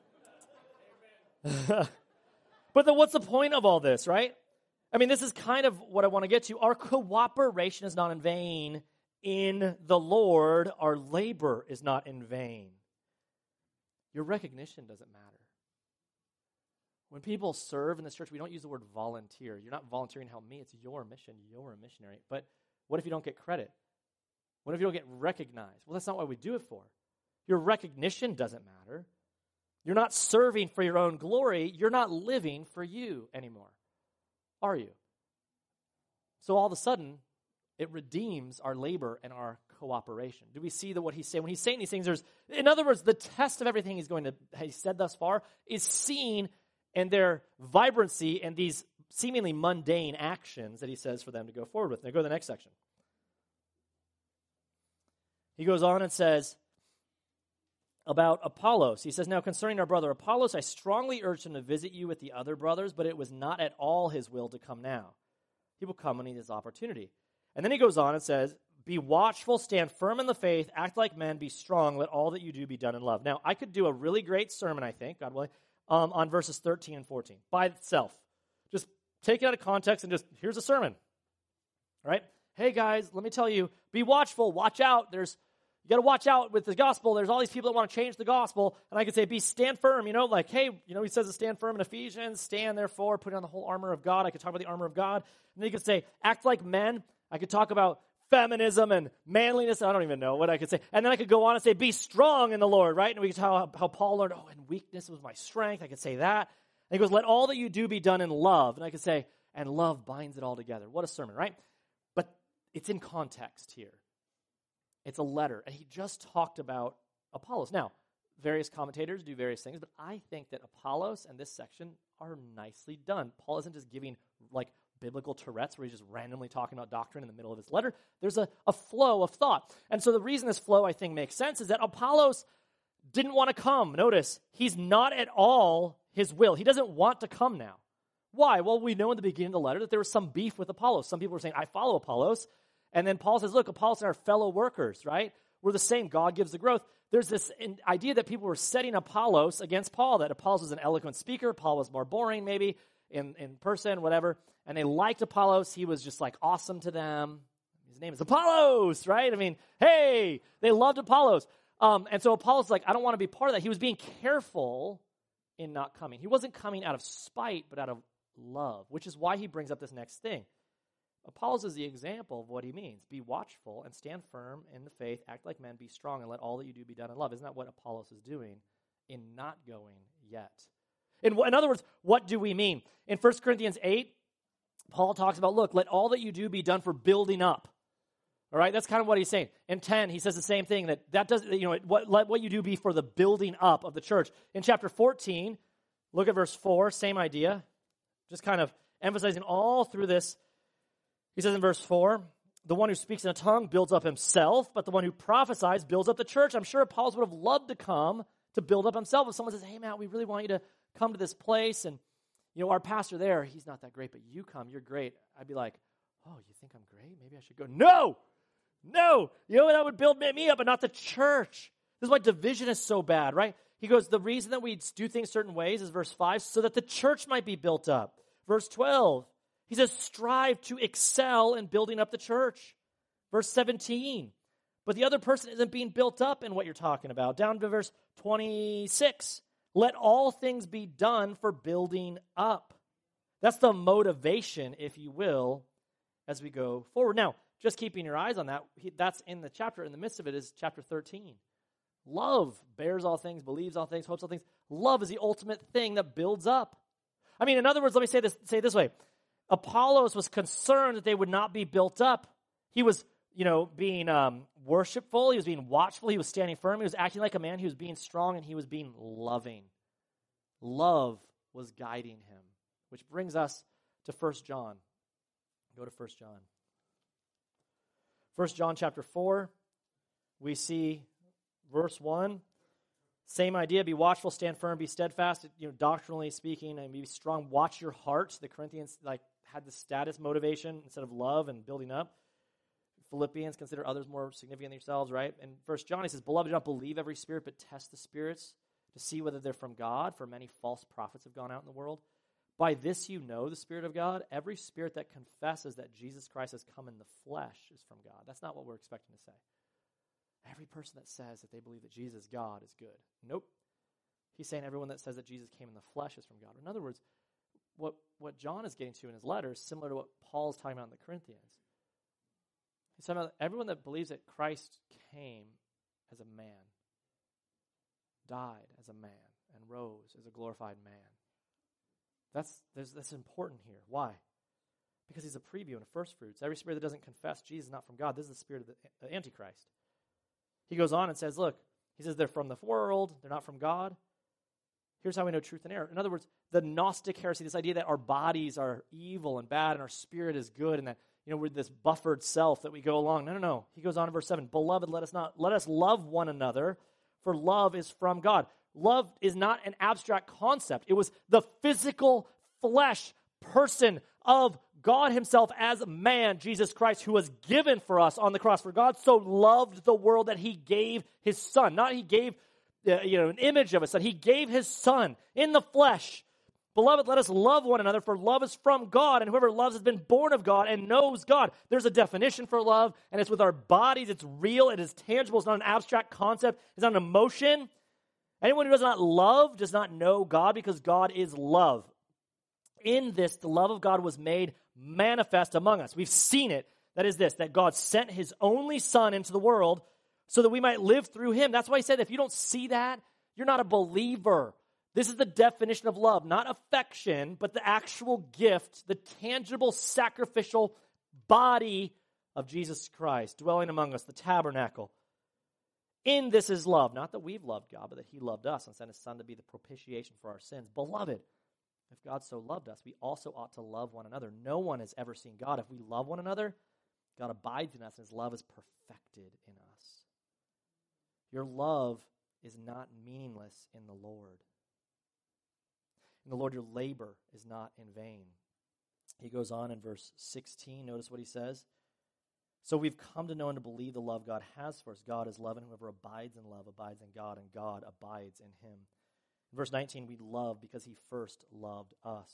But then what's the point of all this, right? I mean, this is kind of what I want to get to. Our cooperation is not in vain in the Lord. Our labor is not in vain. Your recognition doesn't matter. When people serve in this church, we don't use the word volunteer. You're not volunteering to help me. It's your mission. You're a missionary. But what if you don't get credit? What if you don't get recognized? Well, that's not what we do it for. Your recognition doesn't matter. You're not serving for your own glory. You're not living for you anymore, are you? So all of a sudden, it redeems our labor and our cooperation. Do we see that what he's saying? When he's saying these things, in other words, the test of everything he's said thus far is seen in their vibrancy and these seemingly mundane actions that he says for them to go forward with. Now go to the next section. He goes on and says about Apollos. He says, now concerning our brother Apollos, I strongly urged him to visit you with the other brothers, but it was not at all his will to come now. He will come when he has opportunity. And then he goes on and says, be watchful, stand firm in the faith, act like men, be strong, let all that you do be done in love. Now, I could do a really great sermon, I think, God willing, on verses 13 and 14 by itself. Just take it out of context and just, here's a sermon. All right? Hey, guys, let me tell you, be watchful, watch out. You got to watch out with the gospel. There's all these people that want to change the gospel. And I could say, stand firm, like, hey, he says to stand firm in Ephesians, stand therefore, put on the whole armor of God. I could talk about the armor of God. And then you could say, act like men. I could talk about feminism and manliness. I don't even know what I could say. And then I could go on and say, be strong in the Lord, right? And we could talk how Paul learned, in weakness was my strength. I could say that. And he goes, let all that you do be done in love. And I could say, and love binds it all together. What a sermon, right? But it's in context here. It's a letter. And he just talked about Apollos. Now, various commentators do various things, but I think that Apollos and this section are nicely done. Paul isn't just giving like biblical Tourette's where he's just randomly talking about doctrine in the middle of his letter. There's a flow of thought. And so the reason this flow, I think, makes sense is that Apollos didn't want to come. Notice, he's not at all his will. He doesn't want to come now. Why? Well, we know in the beginning of the letter that there was some beef with Apollos. Some people were saying, I follow Apollos. And then Paul says, look, Apollos and our fellow workers, right? We're the same. God gives the growth. There's this idea that people were setting Apollos against Paul, that Apollos was an eloquent speaker. Paul was more boring maybe in person, whatever. And they liked Apollos. He was just like awesome to them. His name is Apollos, right? I mean, hey, they loved Apollos. And so Apollos is like, I don't want to be part of that. He was being careful in not coming. He wasn't coming out of spite, but out of love, which is why he brings up this next thing. Apollos is the example of what he means. Be watchful and stand firm in the faith, act like men, be strong, and let all that you do be done in love. Isn't that what Apollos is doing in not going yet? In other words, what do we mean? In 1 Corinthians 8, Paul talks about, look, let all that you do be done for building up. All right, that's kind of what he's saying. In 10, he says the same thing, that does, let what you do be for the building up of the church. In chapter 14, look at verse 4, same idea, just kind of emphasizing all through this. He says in verse 4, the one who speaks in a tongue builds up himself, but the one who prophesies builds up the church. I'm sure Apollos would have loved to come to build up himself. If someone says, hey, Matt, we really want you to come to this place, and our pastor there, he's not that great, but you come, you're great. I'd be like, oh, you think I'm great? Maybe I should go. No, that would build me up, but not the church. This is why division is so bad, right? He goes, the reason that we do things certain ways is verse 5, so that the church might be built up. Verse 12, he says, strive to excel in building up the church. Verse 17, but the other person isn't being built up in what you're talking about. Down to verse 26, let all things be done for building up. That's the motivation, if you will, as we go forward. Now, just keeping your eyes on that, that's in the chapter. In the midst of it is chapter 13. Love bears all things, believes all things, hopes all things. Love is the ultimate thing that builds up. I mean, in other words, let me say it this way. Apollos was concerned that they would not be built up. He was, being worshipful. He was being watchful. He was standing firm. He was acting like a man. He was being strong, and he was being loving. Love was guiding him, which brings us to 1 John. Go to 1 John. 1 John chapter 4, we see verse 1. Same idea, be watchful, stand firm, be steadfast, doctrinally speaking, and be strong. Watch your heart. The Corinthians had the status motivation instead of love and building up. Philippians, consider others more significant than yourselves, right? And 1 John, he says, beloved, do not believe every spirit, but test the spirits to see whether they're from God, for many false prophets have gone out in the world. By this you know the Spirit of God. Every spirit that confesses that Jesus Christ has come in the flesh is from God. That's not what we're expecting to say. Every person that says that they believe that Jesus is God is good. Nope. He's saying everyone that says that Jesus came in the flesh is from God. In other words, what John is getting to in his letter is similar to what Paul's talking about in the Corinthians. He's talking about everyone that believes that Christ came as a man, died as a man, and rose as a glorified man. That's important here. Why? Because he's a preview and a first fruits. Every spirit that doesn't confess Jesus is not from God. This is the spirit of the Antichrist. He goes on and says, look, he says they're from the world, they're not from God. Here's how we know truth and error. In other words, the Gnostic heresy, this idea that our bodies are evil and bad and our spirit is good and that, we're this buffered self that we go along. No. He goes on in verse 7, beloved, let us love one another, for love is from God. Love is not an abstract concept. It was the physical flesh person of God himself as man, Jesus Christ, who was given for us on the cross. For God so loved the world that he gave his son. Not he gave an image of a son. He gave his son in the flesh. Beloved, let us love one another, for love is from God, and whoever loves has been born of God and knows God. There's a definition for love, and it's with our bodies. It's real. It is tangible. It's not an abstract concept. It's not an emotion. Anyone who does not love does not know God, because God is love. In this, the love of God was made manifest among us. We've seen it. That is this, that God sent his only son into the world so that we might live through him. That's why he said, if you don't see that, you're not a believer. This is the definition of love, not affection, but the actual gift, the tangible, sacrificial body of Jesus Christ dwelling among us, the tabernacle. In this is love, not that we've loved God, but that he loved us and sent his Son to be the propitiation for our sins. Beloved, if God so loved us, we also ought to love one another. No one has ever seen God. If we love one another, God abides in us, and his love is perfected in us. Your love is not meaningless in the Lord. In the Lord, your labor is not in vain. He goes on in verse 16. Notice what he says. So we've come to know and to believe the love God has for us. God is love, and whoever abides in love abides in God, and God abides in him. In verse 19, we love because he first loved us.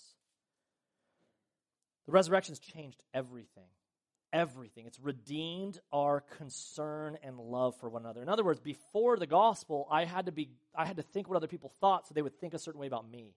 The resurrection's changed everything. Everything. It's redeemed our concern and love for one another. In other words, before the gospel, I had to think what other people thought so they would think a certain way about me.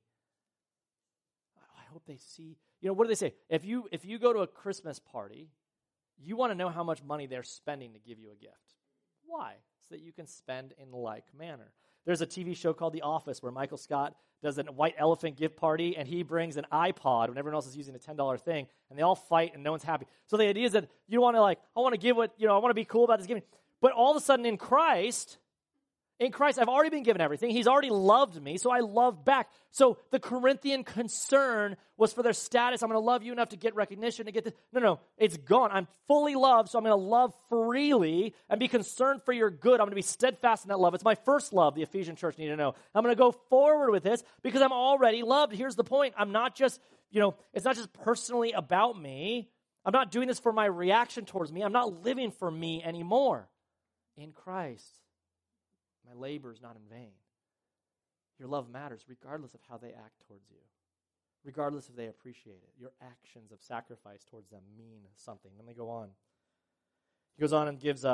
I hope they see. What do they say? If you go to a Christmas party, you want to know how much money they're spending to give you a gift. Why? So that you can spend in like manner. There's a TV show called The Office where Michael Scott does a white elephant gift party, and he brings an iPod when everyone else is using a $10 thing, and they all fight, and no one's happy. So the idea is that you want to I want to give I want to be cool about this giving. But all of a sudden in Christ, I've already been given everything. He's already loved me, so I love back. So the Corinthian concern was for their status. I'm going to love you enough to get recognition, to get this. No, it's gone. I'm fully loved, so I'm going to love freely and be concerned for your good. I'm going to be steadfast in that love. It's my first love, the Ephesian church need to know. I'm going to go forward with this because I'm already loved. Here's the point. I'm not just, it's not just personally about me. I'm not doing this for my reaction towards me. I'm not living for me anymore. In Christ, my labor is not in vain. Your love matters regardless of how they act towards you, regardless if they appreciate it. Your actions of sacrifice towards them mean something. Let me go on. He goes on and gives,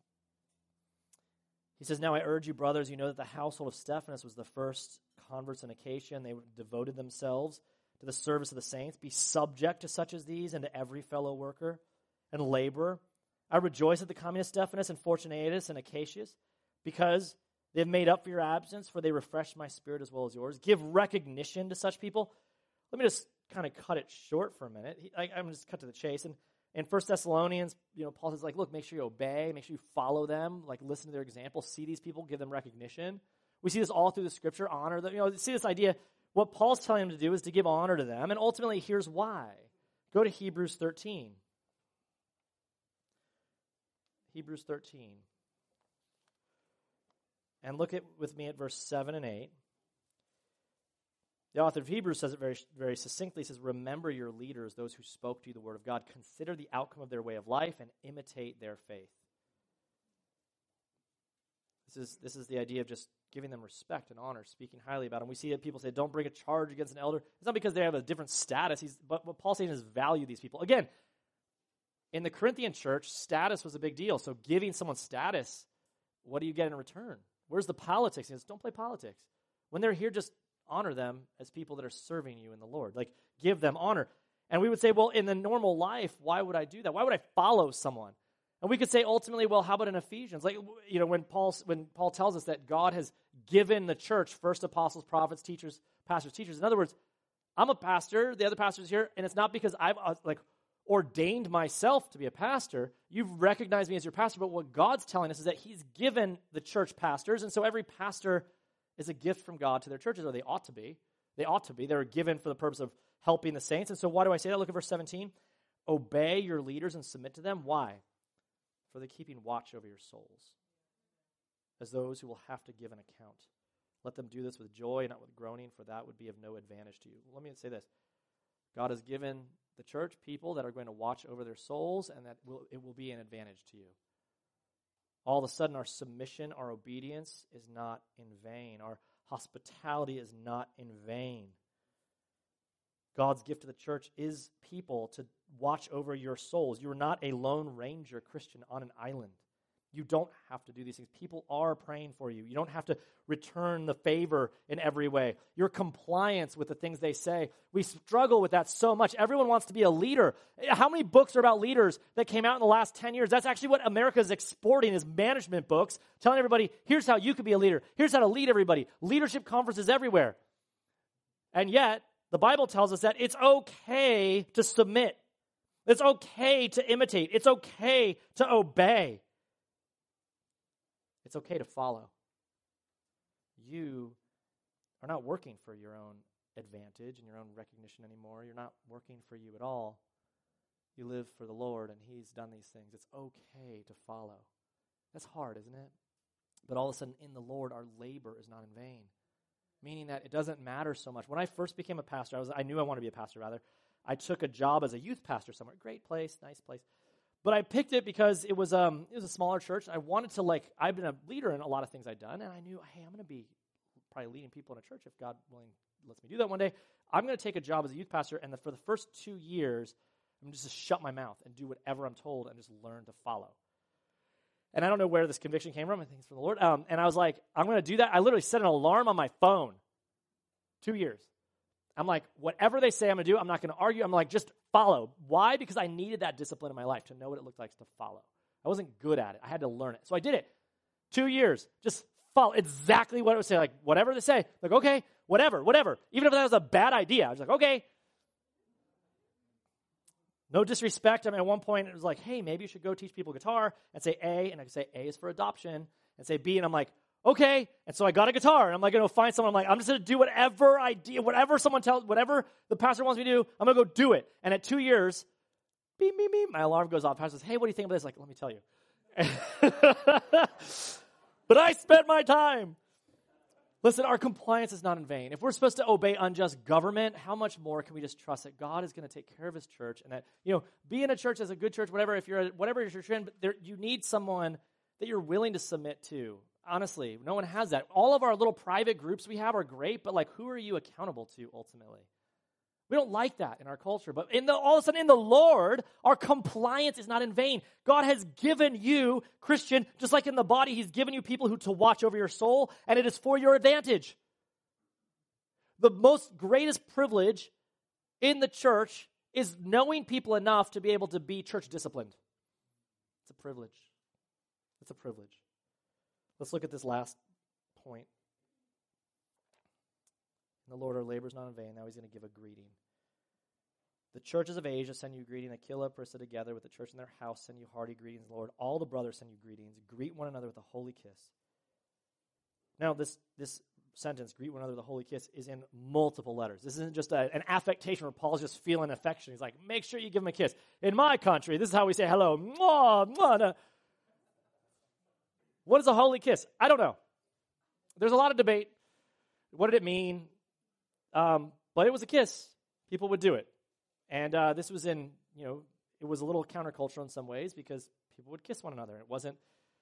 he says, now I urge you, brothers, you know that the household of Stephanas was the first converts in Achaia, and they devoted themselves to the service of the saints. Be subject to such as these and to every fellow worker and laborer. I rejoice at the coming of Stephanas and Fortunatus and Achaia, because they have made up for your absence, for they refresh my spirit as well as yours. Give recognition to such people. Let me just kind of cut it short for a minute. I'm going to just cut to the chase. And in 1 Thessalonians, Paul says, look, make sure you obey, make sure you follow them, listen to their example, see these people, give them recognition. We see this all through the Scripture, honor them. See this idea, what Paul's telling them to do is to give honor to them, and ultimately, here's why. Go to Hebrews 13. Hebrews 13. And look with me at verse 7 and 8. The author of Hebrews says it very, very succinctly. He says, remember your leaders, those who spoke to you the word of God. Consider the outcome of their way of life and imitate their faith. This is the idea of just giving them respect and honor, speaking highly about them. We see that people say, don't bring a charge against an elder. It's not because they have a different status. But what Paul's saying is value these people. Again, in the Corinthian church, status was a big deal. So giving someone status, what do you get in return? Where's the politics? He says, don't play politics. When they're here, just honor them as people that are serving you in the Lord. Give them honor. And we would say, well, in the normal life, why would I do that? Why would I follow someone? And we could say ultimately, well, how about in Ephesians? When Paul tells us that God has given the church first apostles, prophets, teachers, pastors, teachers. In other words, I'm a pastor, the other pastor's here, and it's not because I've ordained myself to be a pastor. You've recognized me as your pastor, but what God's telling us is that he's given the church pastors, and so every pastor is a gift from God to their churches, or they ought to be. They ought to be. They're given for the purpose of helping the saints. And so why do I say that? Look at verse 17. Obey your leaders and submit to them. Why? For they're keeping watch over your souls, as those who will have to give an account. Let them do this with joy, not with groaning, for that would be of no advantage to you. Let me say this. God has given the church people that are going to watch over their souls, and it will be an advantage to you. All of a sudden, our submission, our obedience is not in vain. Our hospitality is not in vain. God's gift to the church is people to watch over your souls. You are not a lone ranger Christian on an island. You don't have to do these things. People are praying for you. You don't have to return the favor in every way. Your compliance with the things they say. We struggle with that so much. Everyone wants to be a leader. How many books are about leaders that came out in the last 10 years? That's actually what America is exporting, is management books, telling everybody, here's how you could be a leader. Here's how to lead everybody. Leadership conferences everywhere. And yet, the Bible tells us that it's okay to submit. It's okay to imitate. It's okay to obey. It's okay to follow. You are not working for your own advantage and your own recognition anymore. You're not working for you at all. You live for the Lord, and He's done these things. It's okay to follow. That's hard, isn't it? But all of a sudden, in the Lord, our labor is not in vain. Meaning that it doesn't matter so much. When I first became a pastor, I knew I wanted to be a pastor, rather. I took a job as a youth pastor somewhere. Great place, nice place. But I picked it because it was a smaller church. I wanted to, I've been a leader in a lot of things I've done, and I knew, hey, I'm going to be probably leading people in a church if God willing lets me do that one day. I'm going to take a job as a youth pastor, and for the first 2 years, I'm just to shut my mouth and do whatever I'm told and just learn to follow. And I don't know where this conviction came from. I think it's from the Lord. And I was like, I'm going to do that. I literally set an alarm on my phone. 2 years. I'm like, whatever they say I'm going to do, I'm not going to argue. I'm like, just follow. Why? Because I needed that discipline in my life to know what it looked like to follow. I wasn't good at it. I had to learn it. So I did it. 2 years. Just follow exactly what it would say. Like, whatever they say. Like, okay, whatever. Even if that was a bad idea. I was like, okay. No disrespect. I mean, at one point, it was like, hey, maybe you should go teach people guitar and say A, and I could say A is for adoption, and say B, and I'm like, okay. And so I got a guitar, and I'm like going to find someone. I'm like, I'm just going to do whatever someone tells, whatever the pastor wants me to do, I'm going to go do it. And at 2 years, beep, beep, beep, my alarm goes off. The pastor says, hey, what do you think about this? Like, let me tell you. But I spent my time. Listen, our compliance is not in vain. If we're supposed to obey unjust government, how much more can we just trust that God is going to take care of His church, and that, be in a church as a good church, whatever you're in, but you need someone that you're willing to submit to. Honestly, no one has that. All of our little private groups we have are great, but who are you accountable to ultimately? We don't like that in our culture, but all of a sudden in the Lord, our compliance is not in vain. God has given you, Christian, just like in the body, He's given you people to watch over your soul, and it is for your advantage. The most greatest privilege in the church is knowing people enough to be able to be church disciplined. It's a privilege. It's a privilege. Let's look at this last point. In the Lord, our labor is not in vain. Now He's going to give a greeting. The churches of Asia send you greeting. Aquila, Priscilla, together with the church in their house, send you hearty greetings, Lord. All the brothers send you greetings. Greet one another with a holy kiss. Now, this sentence, greet one another with a holy kiss, is in multiple letters. This isn't just an affectation where Paul's just feeling affection. He's like, make sure you give him a kiss. In my country, this is how we say hello. Mwah, mwah, nah. What is a holy kiss? I don't know. There's a lot of debate. What did it mean? But it was a kiss. People would do it. And this was it was a little countercultural in some ways because people would kiss one another. It wasn't,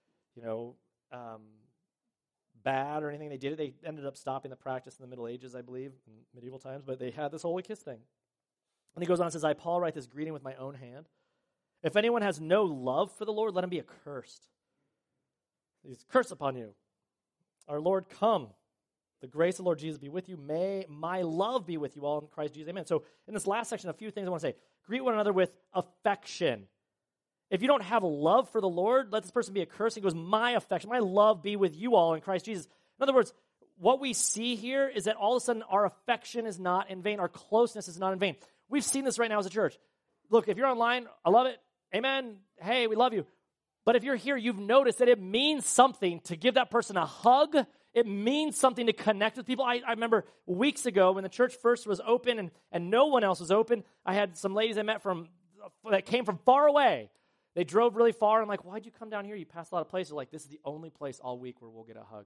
bad or anything. They did it. They ended up stopping the practice in the Middle Ages, I believe, in medieval times, but they had this holy kiss thing. And he goes on and says, I, Paul, write this greeting with my own hand. If anyone has no love for the Lord, let him be accursed. He's cursed upon you. Our Lord, come. The grace of the Lord Jesus be with you. May my love be with you all in Christ Jesus. Amen. So in this last section, a few things I want to say. Greet one another with affection. If you don't have love for the Lord, let this person be accursed. He goes, my affection, my love be with you all in Christ Jesus. In other words, what we see here is that all of a sudden our affection is not in vain. Our closeness is not in vain. We've seen this right now as a church. Look, if you're online, I love it. Amen. Hey, we love you. But if you're here, you've noticed that it means something to give that person a hug. It means something to connect with people. I remember weeks ago when the church first was open and no one else was open, I had some ladies I met that came from far away. They drove really far. I'm like, why'd you come down here? You passed a lot of places. Like, this is the only place all week where we'll get a hug.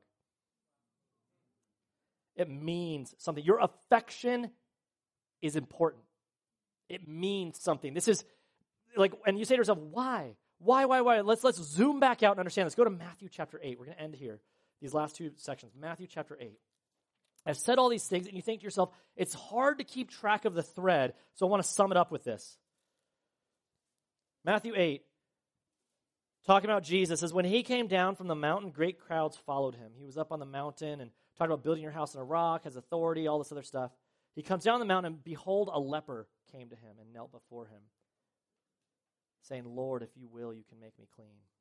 It means something. Your affection is important. It means something. This is like, and you say to yourself, why? Why? Let's zoom back out and understand this. Go to Matthew chapter 8. We're going to end here. These last two sections. Matthew chapter 8. I've said all these things, and you think to yourself, it's hard to keep track of the thread, so I want to sum it up with this. Matthew 8, talking about Jesus, says, when he came down from the mountain, great crowds followed him. He was up on the mountain and talked about building your house on a rock, has authority, all this other stuff. He comes down the mountain, and behold, a leper came to him and knelt before him, saying, Lord, if you will, you can make me clean.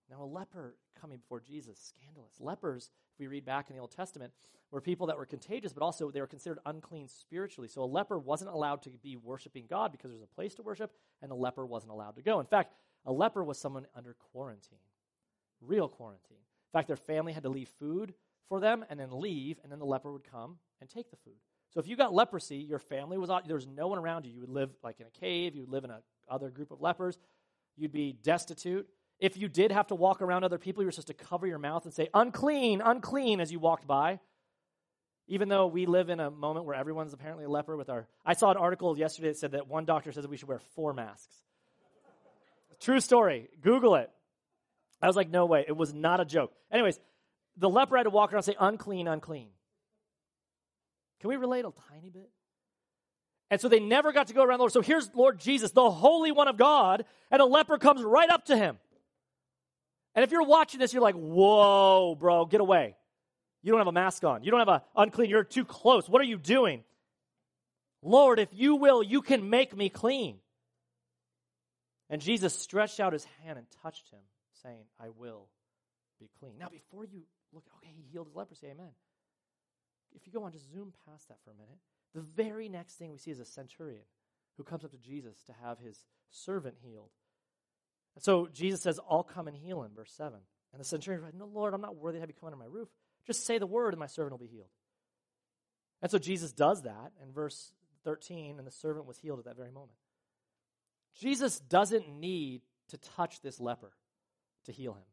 Now, a leper coming before Jesus, scandalous. Lepers, if we read back in the Old Testament, were people that were contagious, but also they were considered unclean spiritually. So a leper wasn't allowed to be worshiping God because there's a place to worship, and a leper wasn't allowed to go. In fact, a leper was someone under quarantine, real quarantine. In fact, their family had to leave food for them and then leave, and then the leper would come and take the food. So if you got leprosy, your family was out, there was no one around you. You would live like in a cave, you would live in a other group of lepers, you'd be destitute. If you did have to walk around other people, you were supposed to cover your mouth and say, unclean, unclean, as you walked by. Even though we live in a moment where everyone's apparently a leper with our... I saw an article yesterday that said that one doctor says that we should wear 4 masks. True story. Google it. I was like, no way. It was not a joke. Anyways, the leper had to walk around and say, unclean, unclean. Can we relate a tiny bit? And so they never got to go around the Lord. So here's Lord Jesus, the Holy One of God, and a leper comes right up to him. And if you're watching this, you're like, whoa, bro, get away. You don't have a mask on. You don't have a unclean. You're too close. What are you doing? Lord, if you will, you can make me clean. And Jesus stretched out his hand and touched him, saying, I will be clean. Now, before you look, okay, he healed his leprosy, amen. If you go on, just zoom past that for a minute. The very next thing we see is a centurion who comes up to Jesus to have his servant healed. And so Jesus says, I'll come and heal him, verse 7. And the centurion said, no, Lord, I'm not worthy to have you come under my roof. Just say the word and my servant will be healed. And so Jesus does that in verse 13, and the servant was healed at that very moment. Jesus doesn't need to touch this leper to heal him.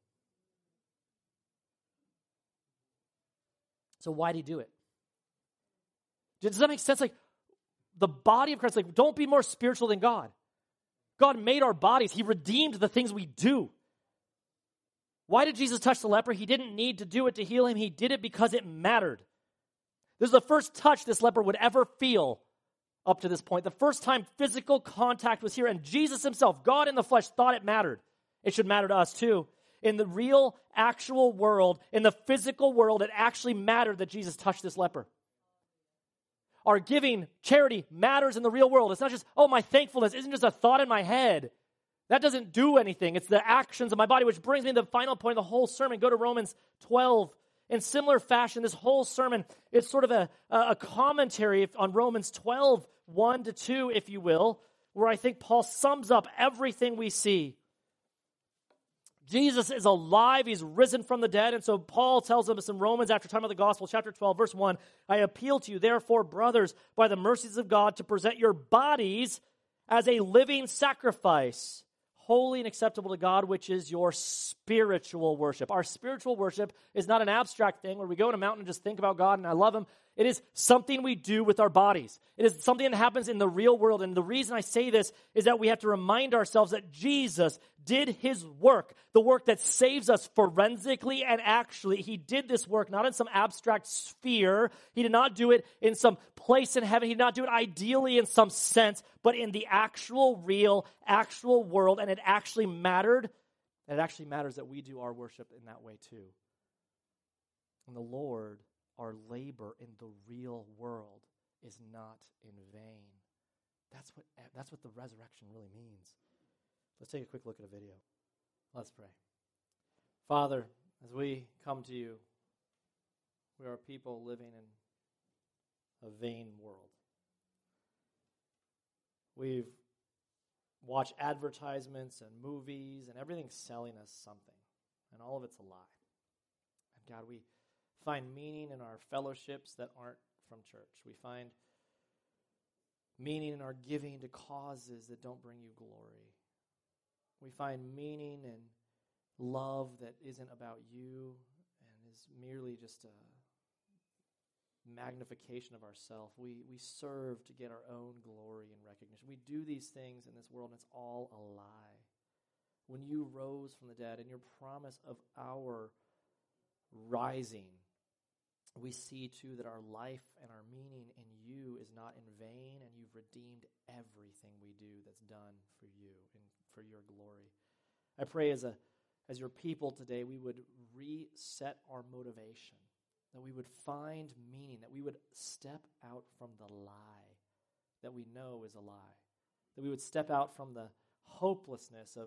So why did he do it? Does that make sense? Like, the body of Christ, like, don't be more spiritual than God. God made our bodies. He redeemed the things we do. Why did Jesus touch the leper? He didn't need to do it to heal him. He did it because it mattered. This is the first touch this leper would ever feel up to this point. The first time physical contact was here, and Jesus himself, God in the flesh, thought it mattered. It should matter to us too. In the real, actual world, in the physical world, it actually mattered that Jesus touched this leper. Our giving, charity matters in the real world. It's not just, oh, my thankfulness isn't just a thought in my head. That doesn't do anything. It's the actions of my body, which brings me to the final point of the whole sermon. Go to Romans 12. In similar fashion, this whole sermon is sort of a commentary on Romans 12, 1-2, if you will, where I think Paul sums up everything we see. Jesus is alive. He's risen from the dead. And so Paul tells us in Romans, after talking about the gospel, chapter 12, verse 1, I appeal to you, therefore, brothers, by the mercies of God, to present your bodies as a living sacrifice, holy and acceptable to God, which is your spiritual worship. Our spiritual worship is not an abstract thing where we go in a mountain and just think about God and I love him. It is something we do with our bodies. It is something that happens in the real world. And the reason I say this is that we have to remind ourselves that Jesus did his work, the work that saves us forensically and actually. He did this work not in some abstract sphere. He did not do it in some place in heaven. He did not do it ideally in some sense, but in the actual, real, actual world. And it actually mattered. And it actually matters that we do our worship in that way too. And the Lord, our labor in the real world is not in vain. That's what the resurrection really means. Let's take a quick look at a video. Let's pray. Father, as we come to you, we are people living in a vain world. We've watched advertisements and movies, and everything's selling us something, and all of it's a lie. And God, we find meaning in our fellowships that aren't from church. We find meaning in our giving to causes that don't bring you glory. We find meaning in love that isn't about you and is merely just a magnification of ourselves. We serve to get our own glory and recognition. We do these things in this world, and it's all a lie. When you rose from the dead and your promise of our rising, we see too that our life and our meaning in you is not in vain, and you've redeemed everything we do that's done for you and for your glory. I pray as your people today, we would reset our motivation, that we would find meaning, that we would step out from the lie that we know is a lie, that we would step out from the hopelessness of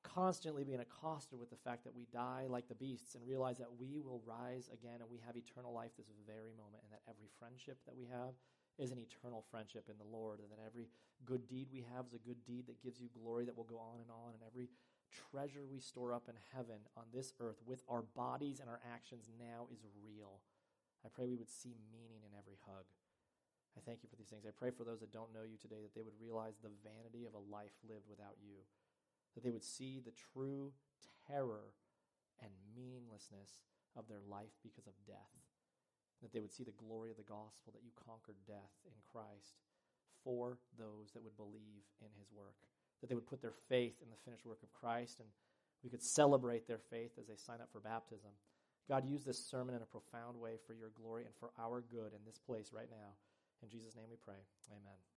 constantly being accosted with the fact that we die like the beasts and realize that we will rise again and we have eternal life this very moment, and that every friendship that we have is an eternal friendship in the Lord, and that every good deed we have is a good deed that gives you glory that will go on, and every treasure we store up in heaven on this earth with our bodies and our actions now is real. I pray we would see meaning in every hug. I thank you for these things. I pray for those that don't know you today that they would realize the vanity of a life lived without you, that they would see the true terror and meaninglessness of their life because of death, that they would see the glory of the gospel, that you conquered death in Christ for those that would believe in his work, that they would put their faith in the finished work of Christ, and we could celebrate their faith as they sign up for baptism. God, use this sermon in a profound way for your glory and for our good in this place right now. In Jesus' name we pray. Amen.